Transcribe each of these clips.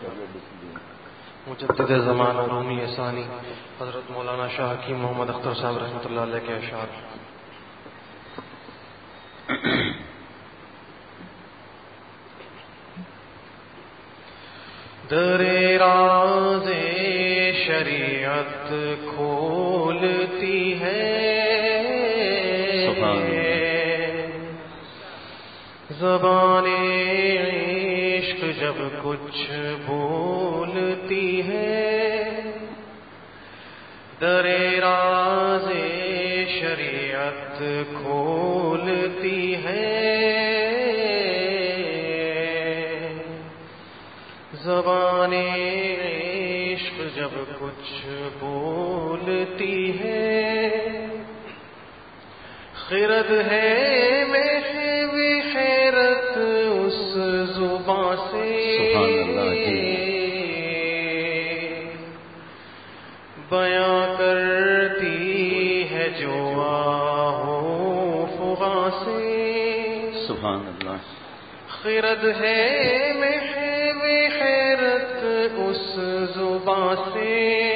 مجدد زمان اور رومی ثانی حضرت مولانا شاہ حکیم محمد اختر صاحب رحمۃ اللہ علیہ کے اشعار. در راز شریعت کھولتی ہے زبان عشق جب کچھ بولتی ہے. در راز شریعت کھولتی ہے زبان عشق جب کچھ بولتی ہے. خرد ہے محو حیرت اس زبان سے بیاں کرتی ہے جو آہو فغاں سے. سبحان اللہ. خرد ہے محو حیرت اس زبان سے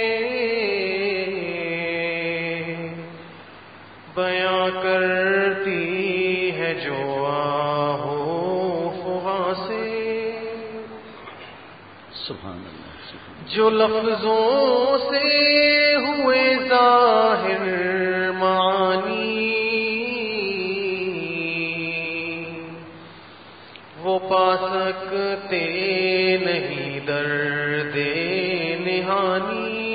بیاں کرتی ہے جو آہو فغاں سے. سبحان اللہ. جو لفظوں سے ہوئے ظاہر معانی وہ پا سکتے نہیں درد نہانی.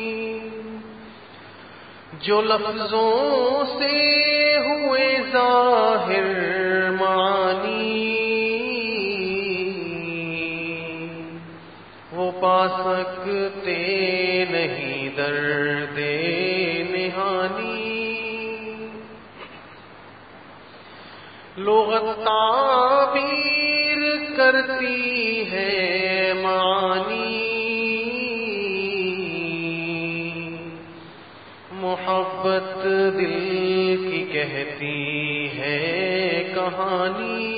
جو لفظوں سے ہوئے ظاہر معانی وہ پا سکتے نہیں درد نہانی. لغت تعبیر کرتی ہے معانی محبت دل کی کہتی ہے کہانی.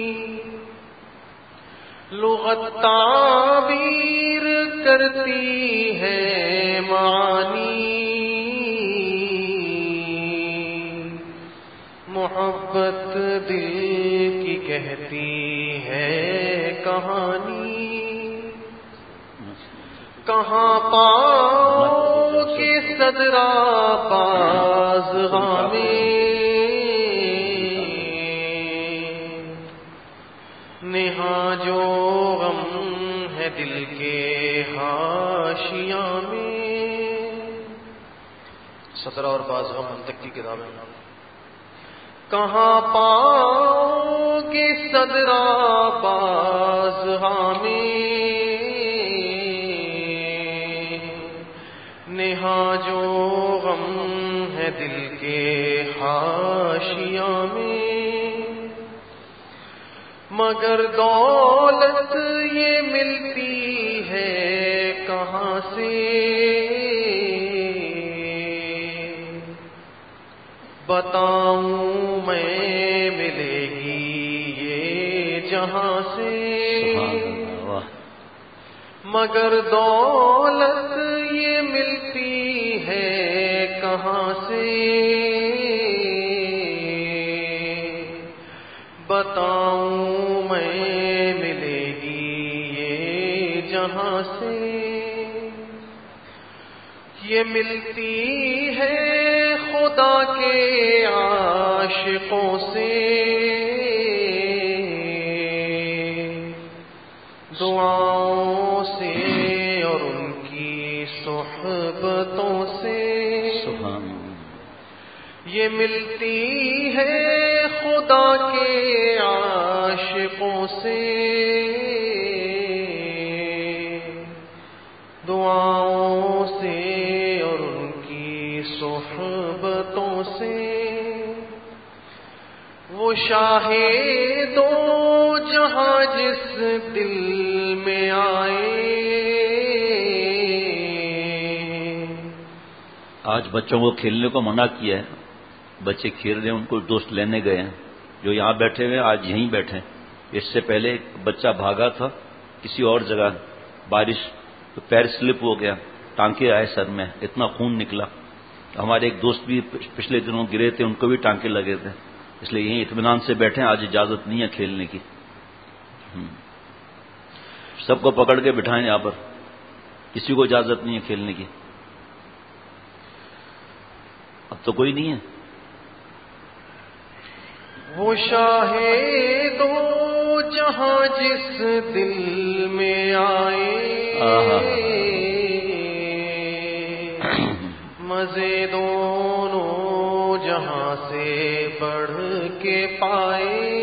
لغت تعبیر کرتی ہے معانی محبت دل کی کہتی ہے کہانی. کہاں پاؤ کہ صدرا باز غامے نہاں جو غم ہے دل کے حاشیہ میں. صدرا اور باز غم تک کی کتاب ہے. کہاں پاؤ گے صدرا باز غامے نہاں جو غم ہے دل کے حاشیہ میں. مگر دولت یہ ملتی ہے کہاں سے بتاؤں میں ملے گی یہ جہاں سے. مگر دولت یہ ملتی ہے کہاں سے بتاؤں میں ملے گی یہ جہاں سے. یہ ملتی ہے خدا کے عاشقوں سے دعاؤں سے اور ان کی صحبتوں سے. یہ ملتی ہے خدا کے عاشقوں سے دعاؤں سے اور ان کی صحبتوں سے. وہ شاہ دو جہاں جس دل میں آئے. آج بچوں کو کھیلنے کو منع کیا ہے. بچے کھیل رہے ہیں, ان کو دوست لینے گئے ہیں. جو یہاں بیٹھے ہوئے آج یہیں بیٹھے. اس سے پہلے ایک بچہ بھاگا تھا کسی اور جگہ, بارش تو پیر سلپ ہو گیا، ٹانکے آئے سر میں، اتنا خون نکلا. ہمارے ایک دوست بھی پچھلے دنوں گرے تھے، ان کو بھی ٹانکے لگے تھے. اس لیے یہیں اطمینان سے بیٹھے، آج اجازت نہیں ہے کھیلنے کی. سب کو پکڑ کے بٹھائیں یہاں پر، کسی کو اجازت نہیں ہے کھیلنے کی. اب تو کوئی نہیں ہے. وہ شاہ دو جہاں جس دل میں آئے، مزے دونوں جہاں سے بڑھ کے پائے.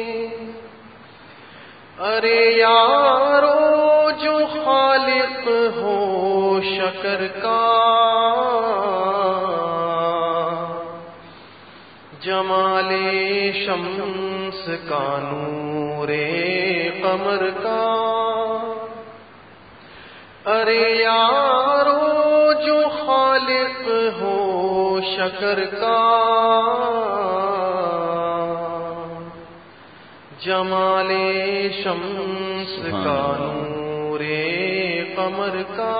ارے یارو جو خالق ہو شکر کا، جمال شمس کا نور قمر کا. ارے یارو جو خالق ہو شکر کا، جمال شمس کا نور قمر کا.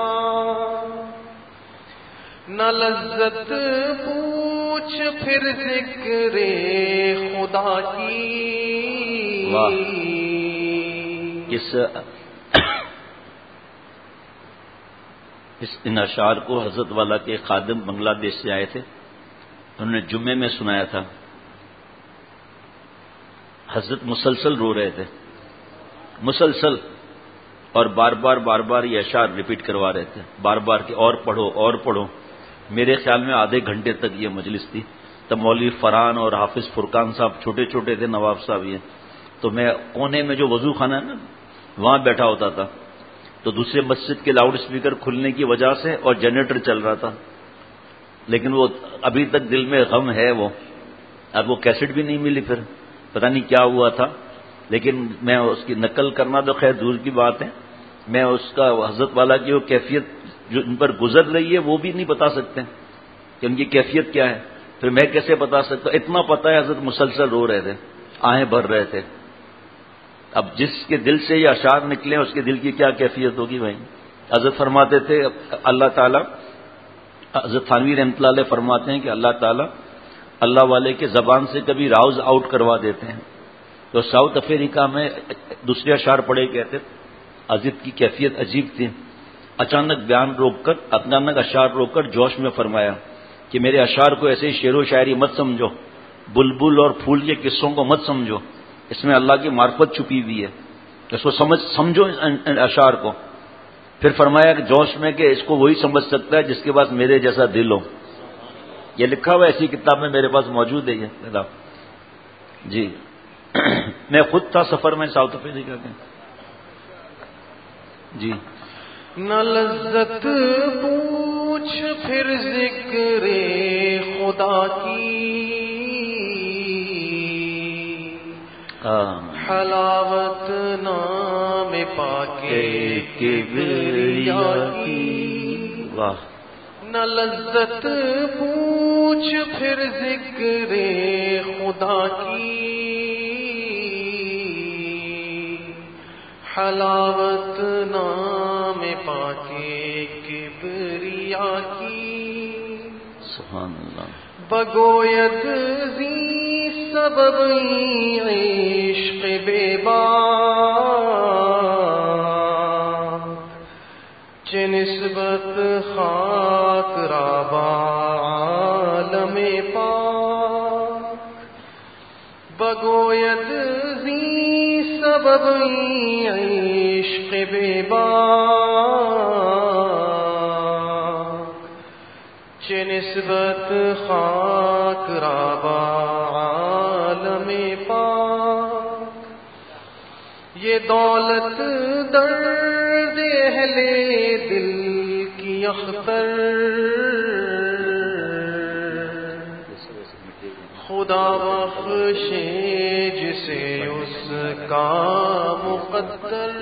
نہ لذت پوچھ پھر ذکر خدا کی. واہ. ان اشعار کو حضرت والا کے خادم بنگلہ دیش سے آئے تھے، انہوں نے جمعے میں سنایا تھا. حضرت مسلسل رو رہے تھے، مسلسل، اور بار بار یہ اشعار ریپیٹ کروا رہے تھے، بار بار کہ اور پڑھو اور پڑھو. میرے خیال میں آدھے گھنٹے تک یہ مجلس تھی. تب مولوی فرحان اور حافظ فرقان صاحب چھوٹے چھوٹے تھے، نواب صاحب یہ. تو میں کونے میں جو وضو خانہ ہے نا، وہاں بیٹھا ہوتا تھا. تو دوسرے مسجد کے لاؤڈ اسپیکر کھلنے کی وجہ سے اور جنریٹر چل رہا تھا، لیکن وہ ابھی تک دل میں غم ہے. وہ اب وہ کیسٹ بھی نہیں ملی، پھر پتہ نہیں کیا ہوا تھا. لیکن میں اس کی نقل کرنا تو خیر دور کی بات ہے، میں اس کا حضرت والا کی وہ کیفیت جو ان پر گزر رہی ہے وہ بھی نہیں بتا سکتے کہ ان کی کیفیت کیا ہے. پھر میں کیسے بتا سکتا؟ اتنا پتہ ہے حضرت مسلسل رو رہے تھے، آہیں بھر رہے تھے. اب جس کے دل سے یہ اشعار نکلے اس کے دل کی کیا کیفیت ہوگی بھائی. حضرت فرماتے تھے اللہ تعالیٰ، حضرت تھانوی رحمۃ اللہ علیہ فرماتے ہیں کہ اللہ تعالیٰ اللہ والے کے زبان سے کبھی راؤز آؤٹ کروا دیتے ہیں. تو ساؤتھ افریقہ میں دوسرے اشعار پڑھے گئے تھے، حضرت کی کیفیت عجیب تھی. اچانک بیان روک کر، اچانک اشعار روک کر جوش میں فرمایا کہ میرے اشعار کو ایسے ہی شعر و شاعری مت سمجھو، بلبل اور پھول کے قصوں کو مت سمجھو، اس میں اللہ کی معرفت چھپی ہوئی ہے، اس کو سمجھو اشعار کو. پھر فرمایا کہ جوش میں کہ اس کو وہی سمجھ سکتا ہے جس کے پاس میرے جیسا دل ہو. یہ لکھا ہوا ایسی کتاب میں میرے پاس موجود ہے یہ کتاب. جی میں خود تھا سفر میں ساؤتھ افریقہ کے. جی نہ لذت پوچھ پھر ذکر خدا کی، حلاوت نام پاکے کبریا کی. واہ. نہ لذت پوچھ پھر ذکر خدا کی، حلاوت نام پاکے کبریا کی. سبحان اللہ. بگوید زی سبب عشق بے باک، چه نسبت خاک را با عالم پاک. بگوید زی سبب عشق بے باک، چه نسبت خاک را با عالم پاک. یہ دولت درد اہل دل کی اختر، خدا بخشے جسے اس کا مقدر.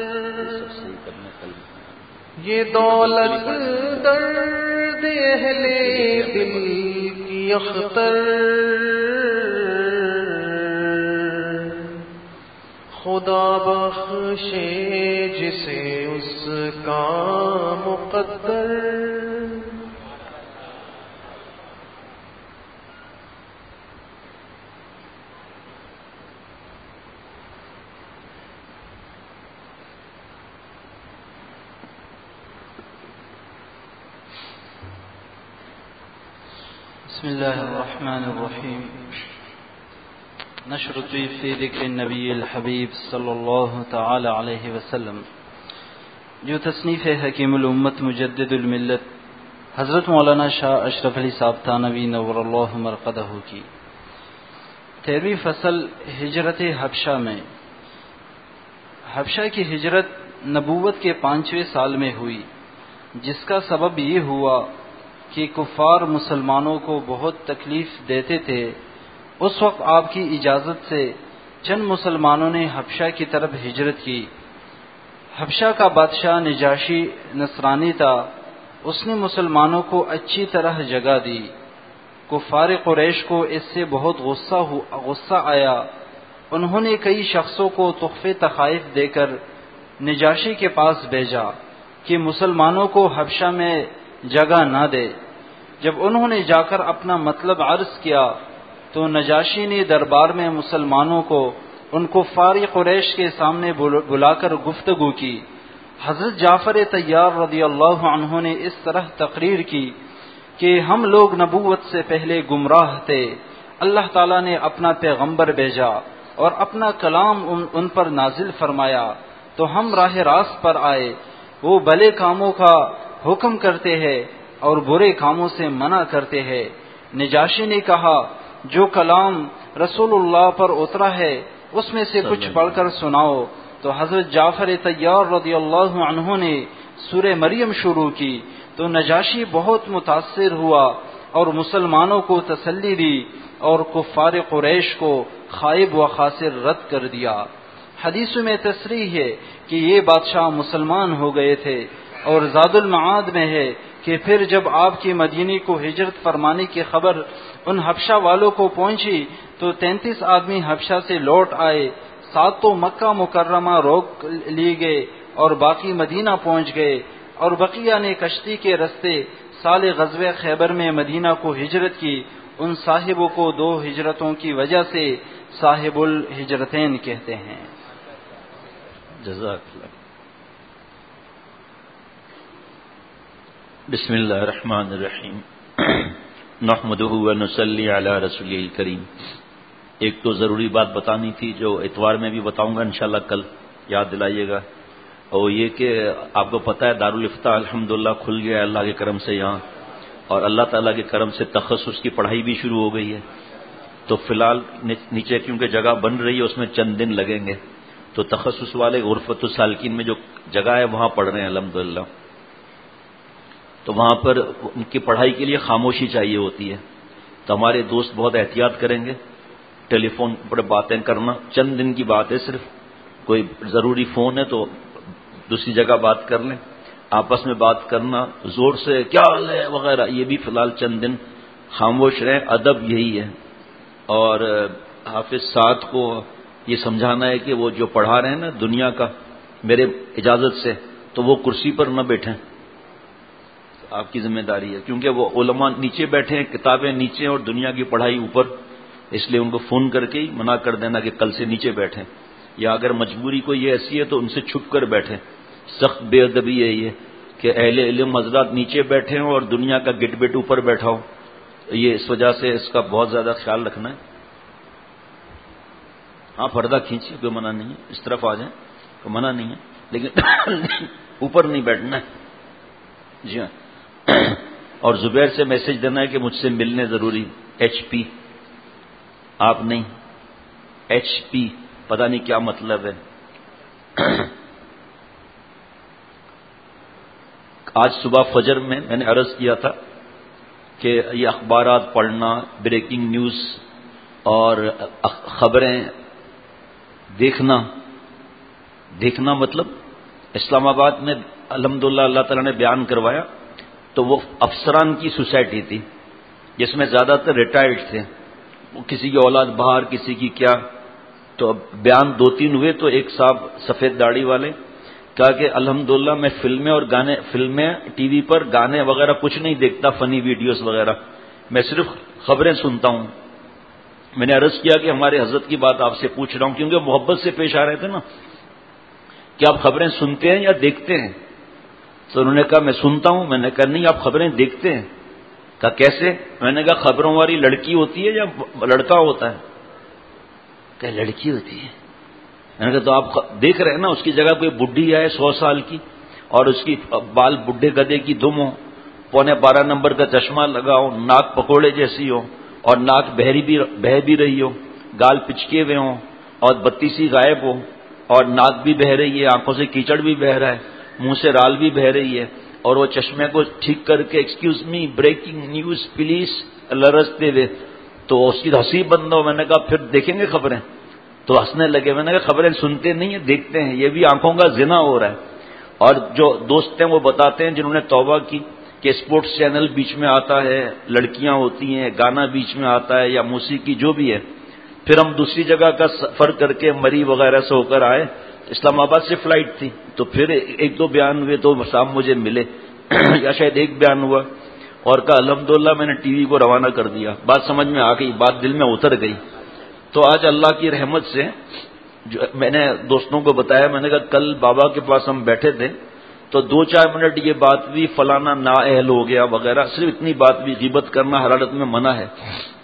یہ دولت درد اہل دل کی اختر، خدا بخشے جسے اس کا مقدر، بسم اللہ الرحمن الرحیم۔ نشر طیب فی ذکر النبی الحبیب صلی اللہ تعالی علیہ وسلم، جو تصنیف حکیم الامت مجدد الملت حضرت مولانا شاہ اشرف علی صاحب تھانوی نور اللہ مرقدہ کی 13ویں فصل ہجرت حبشہ میں۔ حبشہ کی ہجرت نبوت کے 5ویں سال میں ہوئی، جس کا سبب یہ ہوا کہ کفار مسلمانوں کو بہت تکلیف دیتے تھے۔ اس وقت آپ کی اجازت سے چند مسلمانوں نے حبشہ کی طرف ہجرت کی۔ حبشہ کا بادشاہ نجاشی نصرانی تھا، اس نے مسلمانوں کو اچھی طرح جگہ دی۔ کفار قریش کو اس سے بہت غصہ آیا۔ انہوں نے کئی شخصوں کو تحفے تحائف دے کر نجاشی کے پاس بھیجا کہ مسلمانوں کو حبشہ میں جگہ نہ دے۔ جب انہوں نے جا کر اپنا مطلب عرض کیا تو نجاشی نے دربار میں مسلمانوں کو ان کفار قریش کے سامنے بلا کر گفتگو کی۔ حضرت جعفر طیار رضی اللہ عنہ نے اس طرح تقریر کی کہ ہم لوگ نبوت سے پہلے گمراہ تھے، اللہ تعالیٰ نے اپنا پیغمبر بھیجا اور اپنا کلام ان پر نازل فرمایا تو ہم راہ راست پر آئے۔ وہ بھلے کاموں کا حکم کرتے ہیں اور برے کاموں سے منع کرتے ہیں۔ نجاشی نے کہا، جو کلام رسول اللہ پر اترا ہے اس میں سے کچھ پڑھ کر سناؤ۔ تو حضرت جعفر طیار رضی اللہ عنہ نے سورہ مریم شروع کی تو نجاشی بہت متاثر ہوا اور مسلمانوں کو تسلی دی اور کفار قریش کو خائب و خاسر رد کر دیا۔ حدیث میں تصریح ہے کہ یہ بادشاہ مسلمان ہو گئے تھے، اور زاد المعاد میں ہے کہ پھر جب آپ کی مدینے کو ہجرت فرمانے کی خبر ان حبشہ والوں کو پہنچی تو 33 آدمی حبشہ سے لوٹ آئے، 7 تو مکہ مکرمہ روک لی گئے اور باقی مدینہ پہنچ گئے، اور بقیہ نے کشتی کے رستے سال غزوہ خیبر میں مدینہ کو ہجرت کی۔ ان صاحبوں کو 2 ہجرتوں کی وجہ سے صاحب الہجرتین کہتے ہیں۔ جزاک اللہ۔ بسم اللہ الرحمن الرحیم، نحمدہ ونصلی علی رسولہ الکریم۔ ایک تو ضروری بات بتانی تھی جو اتوار میں بھی بتاؤں گا انشاءاللہ، کل یاد دلائیے گا، اور یہ کہ آپ کو پتہ ہے دارالفتاح الحمدللہ کھل گیا ہے اللہ کے کرم سے یہاں، اور اللہ تعالیٰ کے کرم سے تخصص کی پڑھائی بھی شروع ہو گئی ہے۔ تو فی الحال نیچے کیونکہ جگہ بن رہی ہے اس میں چند دن لگیں گے، تو تخصص والے غرفت السالکین میں جو جگہ ہے وہاں پڑھ رہے ہیں الحمدللہ۔ تو وہاں پر ان کی پڑھائی کے لیے خاموشی چاہیے ہوتی ہے، تو ہمارے دوست بہت احتیاط کریں گے ٹیلی فون پر باتیں کرنا، چند دن کی بات ہے، صرف کوئی ضروری فون ہے تو دوسری جگہ بات کر لیں، آپس میں بات کرنا زور سے کیا حال ہے وغیرہ یہ بھی فی الحال چند دن خاموش رہیں، ادب یہی ہے۔ اور حافظ سعد کو یہ سمجھانا ہے کہ وہ جو پڑھا رہے ہیں نا دنیا کا میرے اجازت سے، تو وہ کرسی پر نہ بیٹھیں، آپ کی ذمہ داری ہے، کیونکہ وہ علماء نیچے بیٹھے ہیں، کتابیں نیچے اور دنیا کی پڑھائی اوپر، اس لیے ان کو فون کر کے ہی منع کر دینا کہ کل سے نیچے بیٹھیں، یا اگر مجبوری کوئی ایسی ہے تو ان سے چھپ کر بیٹھیں۔ سخت بے ادبی ہے یہ کہ اہل علم حضرات نیچے بیٹھے ہوں اور دنیا کا گٹ بٹ اوپر بیٹھا ہو، یہ اس وجہ سے اس کا بہت زیادہ خیال رکھنا ہے۔ ہاں پردہ کھینچیے، کوئی منع نہیں ہے، اس طرف آ جائیں، کوئی منع نہیں ہے، لیکن اوپر نہیں بیٹھنا ہے۔ جی ہاں، اور زبیر سے میسج دینا ہے کہ مجھ سے ملنے ضروری، ایچ پی آپ نہیں، ایچ پی پتہ نہیں کیا مطلب ہے۔ آج صبح فجر میں نے عرض کیا تھا کہ یہ اخبارات پڑھنا، بریکنگ نیوز اور خبریں دیکھنا مطلب اسلام آباد میں الحمدللہ اللہ تعالیٰ نے بیان کروایا، تو وہ افسران کی سوسائٹی تھی جس میں زیادہ تر ریٹائرڈ تھے، وہ کسی کی اولاد باہر کسی کی کیا، تو اب بیان 2-3 ہوئے، تو ایک صاحب سفید داڑھی والے کہا کہ الحمدللہ میں فلمیں ٹی وی پر گانے وغیرہ کچھ نہیں دیکھتا، فنی ویڈیوز وغیرہ، میں صرف خبریں سنتا ہوں۔ میں نے عرض کیا کہ ہمارے حضرت کی بات آپ سے پوچھ رہا ہوں، کیونکہ محبت سے پیش آ رہے تھے نا، کہ آپ خبریں سنتے ہیں یا دیکھتے ہیں؟ تو انہوں نے کہا میں سنتا ہوں۔ میں نے کہا نہیں، آپ خبریں دیکھتے ہیں؟ کہا کیسے؟ میں نے کہا خبروں والی لڑکی ہوتی ہے یا لڑکا ہوتا ہے؟ کہ لڑکی ہوتی ہے۔ میں نے کہا تو آپ دیکھ رہے ہیں نا، اس کی جگہ کوئی بڈھی آئے 100 سال کی اور اس کی بال بڈھے گدے کی دم ہو، 12.25 نمبر کا چشمہ لگا ہو، ناک پکوڑے جیسی ہو اور ناک بہہ بھی رہی ہو، گال پچکے ہوئے ہوں اور بتی سی غائب ہو اور ناک بھی بہہ رہی ہے، آنکھوں سے کیچڑ بھی بہہ رہا ہے، منہ سے رال بھی بہہ رہی ہے، اور وہ چشمے کو ٹھیک کر کے excuse me breaking news please لرزتے ہوئے، تو اس کی ہنسی بند ہو۔ میں نے کہا پھر دیکھیں گے خبریں؟ تو ہنسنے لگے۔ میں نے کہا خبریں سنتے نہیں ہیں، دیکھتے ہیں، یہ بھی آنکھوں کا زنا ہو رہا ہے۔ اور جو دوست ہیں وہ بتاتے ہیں جنہوں نے توبہ کی کہ اسپورٹس چینل بیچ میں آتا ہے، لڑکیاں ہوتی ہیں، گانا بیچ میں آتا ہے یا موسیقی جو بھی ہے۔ پھر ہم دوسری جگہ کا سفر کر کے مری وغیرہ سے ہو کر آئے، اسلام آباد سے فلائٹ تھی، تو پھر 1-2 بیان ہوئے تو صاحب مجھے ملے یا شاید ایک بیان ہوا، اور کہا الحمدللہ میں نے ٹی وی کو روانہ کر دیا، بات سمجھ میں آ گئی، بات دل میں اتر گئی۔ تو آج اللہ کی رحمت سے جو میں نے دوستوں کو بتایا، میں نے کہا کل بابا کے پاس ہم بیٹھے تھے تو 2-4 منٹ یہ بات بھی فلانا نااہل ہو گیا وغیرہ، صرف اتنی بات بھی، غیبت کرنا حرارت میں منع ہے۔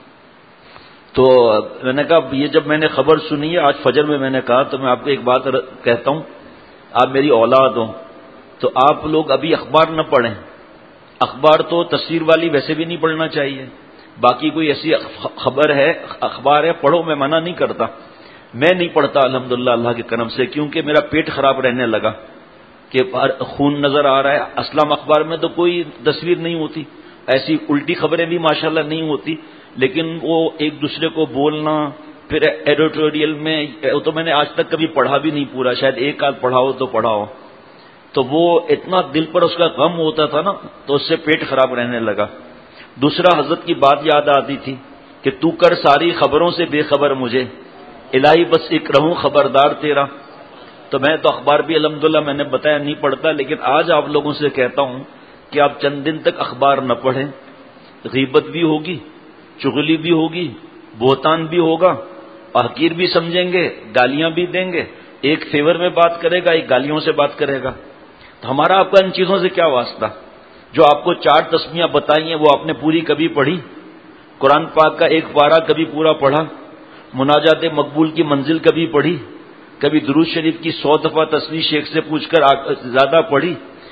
تو میں نے کہا یہ جب میں نے خبر سنی ہے آج فجر میں نے کہا، تو میں آپ کو ایک بات کہتا ہوں، آپ میری اولاد ہو تو آپ لوگ ابھی اخبار نہ پڑھیں۔ اخبار تو تصویر والی ویسے بھی نہیں پڑھنا چاہیے، باقی کوئی ایسی اخبار ہے پڑھو، میں منع نہیں کرتا، میں نہیں پڑھتا الحمدللہ اللہ کے کرم سے، کیونکہ میرا پیٹ خراب رہنے لگا کہ خون نظر آ رہا ہے۔ اسلام اخبار میں تو کوئی تصویر نہیں ہوتی، ایسی الٹی خبریں بھی ماشاءاللہ نہیں ہوتی، لیکن وہ ایک دوسرے کو بولنا، پھر ایڈیٹوریل میں تو میں نے آج تک کبھی پڑھا بھی نہیں پورا، شاید ایک آدھ پڑھا ہو تو پڑھا ہو، تو وہ اتنا دل پر اس کا غم ہوتا تھا نا، تو اس سے پیٹ خراب رہنے لگا۔ دوسرا حضرت کی بات یاد آتی تھی کہ تو کر ساری خبروں سے بے خبر مجھے، الہی بس ایک رہوں خبردار تیرا۔ تو میں تو اخبار بھی الحمدللہ میں نے بتایا نہیں پڑھتا، لیکن آج آپ لوگوں سے کہتا ہوں کہ آپ چند دن تک اخبار نہ پڑھیں، غیبت بھی ہوگی، چغلی بھی ہوگی، بہتان بھی ہوگا، حقیر بھی سمجھیں گے، گالیاں بھی دیں گے، ایک فیور میں بات کرے گا، ایک گالیوں سے بات کرے گا۔ تو ہمارا آپ کا ان چیزوں سے کیا واسطہ؟ جو آپ کو 4 تسمیاں بتائی ہیں وہ آپ نے پوری کبھی پڑھی؟ قرآن پاک کا ایک پارہ کبھی پورا پڑھا؟ مناجات مقبول کی منزل کبھی پڑھی؟ کبھی درود شریف کی 100 دفعہ تسبیح شیخ سے پوچھ کر زیادہ پڑھی؟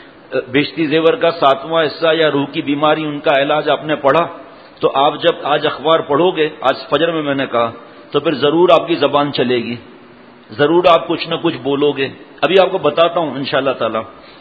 بیشتی زیور کا 7واں حصہ یا روح کی بیماری ان کا علاج آپ نے پڑھا؟ تو آپ جب آج اخبار پڑھو گے، آج فجر میں نے کہا، تو پھر ضرور آپ کی زبان چلے گی، ضرور آپ کچھ نہ کچھ بولو گے۔ ابھی آپ کو بتاتا ہوں انشاءاللہ تعالی۔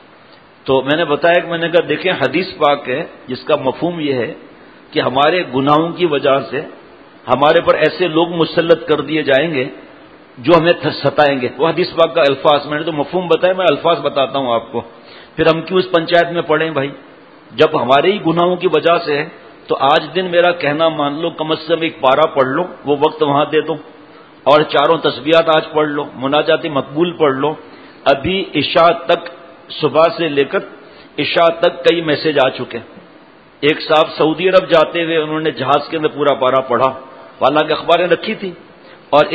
تو میں نے بتایا کہ میں نے کہا دیکھیں حدیث پاک ہے جس کا مفہوم یہ ہے کہ ہمارے گناہوں کی وجہ سے ہمارے پر ایسے لوگ مسلط کر دیے جائیں گے جو ہمیں ستائیں گے۔ وہ حدیث پاک کا الفاظ، میں نے تو مفہوم بتایا، میں الفاظ بتاتا ہوں آپ کو۔ پھر ہم کیوں اس پنچایت میں پڑھیں بھائی؟ جب ہمارے ہی گناہوں کی وجہ سے ہے تو آج دن میرا کہنا مان لو، کم از کم ایک پارہ پڑھ لو، وہ وقت وہاں دے دو، اور 4 تسبیحات آج پڑھ لو، مناجات مقبول پڑھ لو۔ ابھی عشاء تک، صبح سے لے کر عشاء تک کئی میسج آ چکے۔ ایک صاحب سعودی عرب جاتے ہوئے انہوں نے جہاز کے اندر پورا پارہ پڑھا، حالانکہ اخباریں رکھی تھی، اور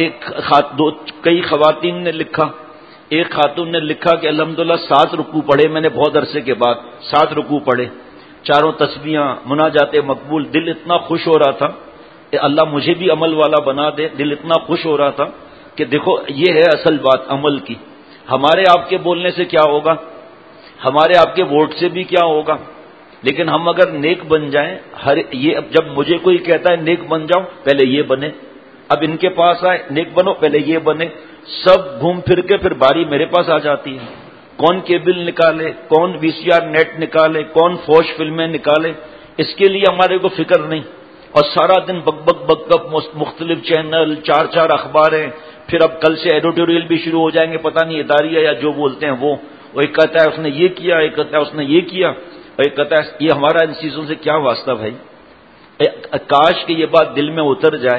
کئی خواتین نے لکھا، ایک خاتون نے لکھا کہ الحمدللہ 7 رکوع پڑھے میں نے بہت عرصے کے بعد، 7 رکوع پڑھے، 4 تسبیحاں، مناجات مقبول، دل اتنا خوش ہو رہا تھا کہ اللہ مجھے بھی عمل والا بنا دے، دل اتنا خوش ہو رہا تھا کہ دیکھو یہ ہے اصل بات عمل کی۔ ہمارے آپ کے بولنے سے کیا ہوگا، ہمارے آپ کے ووٹ سے بھی کیا ہوگا، لیکن ہم اگر نیک بن جائیں، یہ جب مجھے کوئی کہتا ہے نیک بن جاؤ، پہلے یہ بنے، اب ان کے پاس آئے نیک بنو، پہلے یہ بنے، سب گھوم پھر کے پھر باری میرے پاس آ جاتی ہے۔ کون کیبل نکالے، کون VCR نیٹ نکالے، کون فوش فلمیں نکالے، اس کے لیے ہمارے کو فکر نہیں، اور سارا دن بک بک مختلف چینل، 4 اخباریں، پھر اب کل سے ایڈیٹوریل بھی شروع ہو جائیں گے، پتہ نہیں اداریہ یا جو بولتے ہیں وہ ایک کہتا ہے اس نے یہ کیا، ایک کہتا ہے اس نے یہ کیا، اور ایک کہتا ہے یہ ہمارا ان چیزوں سے کیا واسطہ بھائی؟ کاش کہ یہ بات دل میں اتر جائے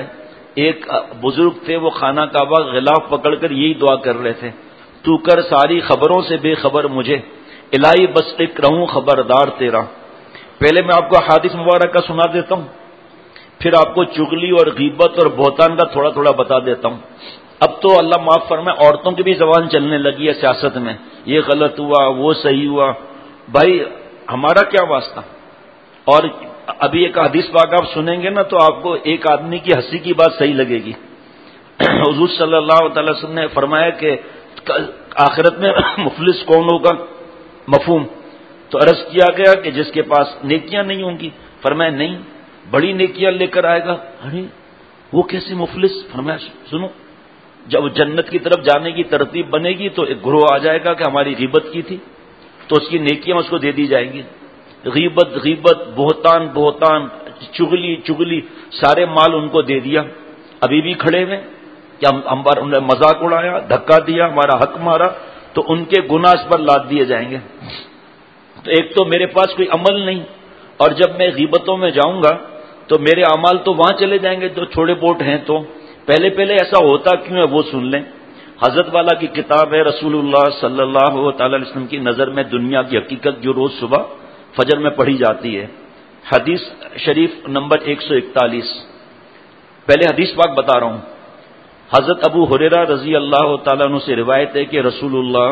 ایک بزرگ تھے، وہ خانہ کعبہ غلاف پکڑ کر یہی دعا کر رہے تھے، تو کر ساری خبروں سے بے خبر مجھے، الہی بس ایک رہوں خبردار تیرا۔ پہلے میں آپ کو حدیث مبارکہ سنا دیتا ہوں، پھر آپ کو چغلی اور غیبت اور بہتان کا تھوڑا تھوڑا بتا دیتا ہوں۔ اب تو اللہ معاف فرمائے عورتوں کی بھی زبان چلنے لگی ہے سیاست میں، یہ غلط ہوا، وہ صحیح ہوا، بھائی ہمارا کیا واسطہ؟ اور ابھی ایک حدیث پاک آپ سنیں گے نا تو آپ کو ایک آدمی کی ہنسی کی بات صحیح لگے گی۔ حضور صلی اللہ تعالی وسلم نے فرمایا کہ آخرت میں مفلس کون ہوگا؟ مفہوم تو عرض کیا گیا کہ جس کے پاس نیکیاں نہیں ہوں گی۔ فرمایا نہیں، بڑی نیکیاں لے کر آئے گا۔ ارے وہ کیسے مفلس؟ فرمایا سنو، جب جنت کی طرف جانے کی ترتیب بنے گی تو ایک گروہ آ جائے گا کہ ہماری غیبت کی تھی، تو اس کی نیکیاں اس کو دے دی جائیں گی۔ غیبت غیبت، بہتان بہتان، چغلی چغلی، سارے مال ان کو دے دیا۔ ابھی بھی کھڑے ہوئے کہ ہم نے مذاق اڑایا، دھکا دیا، ہمارا حق مارا، تو ان کے گناہ اس پر لاد دیے جائیں گے۔ تو ایک تو میرے پاس کوئی عمل نہیں، اور جب میں غیبتوں میں جاؤں گا تو میرے اعمال تو وہاں چلے جائیں گے جو چھوڑے بوٹ ہیں۔ تو پہلے ایسا ہوتا کیوں ہے وہ سن لیں۔ حضرت والا کی کتاب ہے رسول اللہ صلی اللہ تعالی علیہ وسلم کی نظر میں دنیا کی حقیقت، جو روز صبح فجر میں پڑھی جاتی ہے۔ حدیث شریف نمبر 141۔ پہلے حدیث پاک بتا رہا ہوں۔ حضرت ابو ہریرہ رضی اللہ تعالیٰ عنہ سے روایت ہے کہ رسول اللہ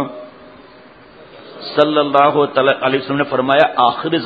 صلی اللہ تعالی علیہ وسلم نے فرمایا آخری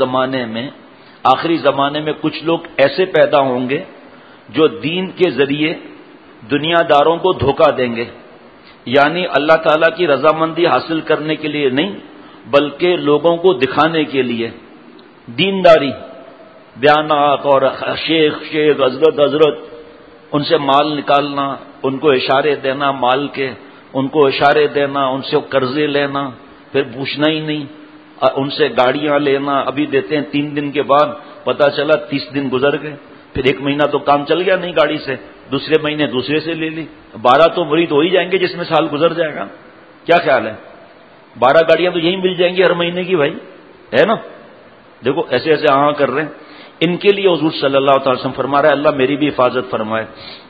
زمانے میں کچھ لوگ ایسے پیدا ہوں گے جو دین کے ذریعے دنیا داروں کو دھوکہ دیں گے، یعنی اللہ تعالیٰ کی رضامندی حاصل کرنے کے لیے نہیں بلکہ لوگوں کو دکھانے کے لیے دینداری، بیانات اور شیخ حضرت ان سے مال نکالنا، ان کو اشارے دینا مال کے، ان کو اشارے دینا، ان سے قرضے لینا، پھر پوچھنا ہی نہیں، ان سے گاڑیاں لینا، ابھی دیتے ہیں 3 دن کے بعد پتہ چلا 30 دن گزر گئے، پھر 1 مہینہ تو کام چل گیا نہیں گاڑی سے، دوسرے مہینے دوسرے سے لے لی، 12 تو مرید ہو ہی جائیں گے جس میں سال گزر جائے گا۔ کیا خیال ہے؟ 12 گاڑیاں تو یہیں مل جائیں گی ہر مہینے کی، بھائی ہے نا؟ دیکھو ایسے ایسے ہاں کر رہے ہیں۔ ان کے لیے حضور صلی اللہ تعالی وسلم فرما رہا ہے اللہ میری بھی حفاظت فرمائے۔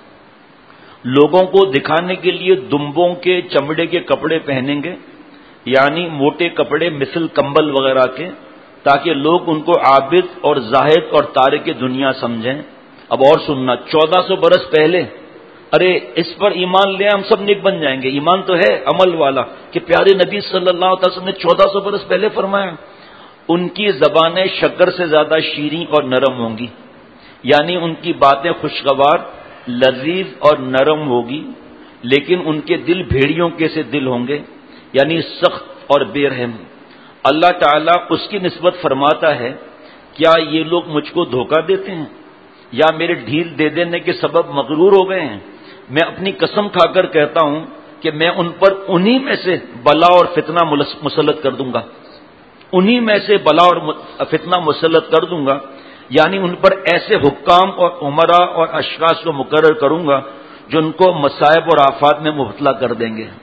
لوگوں کو دکھانے کے لیے دمبوں کے چمڑے کے کپڑے پہنیں گے، یعنی موٹے کپڑے مثل کمبل وغیرہ کے، تاکہ لوگ ان کو عابد اور زاہد اور تارک دنیا سمجھیں۔ اب اور سننا، 1400 برس پہلے، ارے اس پر ایمان لے ہم سب نیک بن جائیں گے، ایمان تو ہے عمل والا، کہ پیارے نبی صلی اللہ علیہ وسلم نے 1400 برس پہلے فرمایا ان کی زبانیں شکر سے زیادہ شیریں اور نرم ہوں گی، یعنی ان کی باتیں خوشگوار، لذیذ اور نرم ہوگی، لیکن ان کے دل بھیڑیوں کے سے دل ہوں گے، یعنی سخت اور بے رحم۔ اللہ تعالیٰ اس کی نسبت فرماتا ہے کیا یہ لوگ مجھ کو دھوکہ دیتے ہیں یا میرے ڈھیل دے دینے کے سبب مغرور ہو گئے ہیں؟ میں اپنی قسم کھا کر کہتا ہوں کہ میں ان پر انہی میں سے بلا اور فتنہ مسلط کر دوں گا، انہی میں سے بلا اور فتنہ مسلط کر دوں گا، یعنی ان پر ایسے حکام اور عمراء اور اشخاص کو مقرر کروں گا جو ان کو مصائب اور آفات میں مبتلا کر دیں گے۔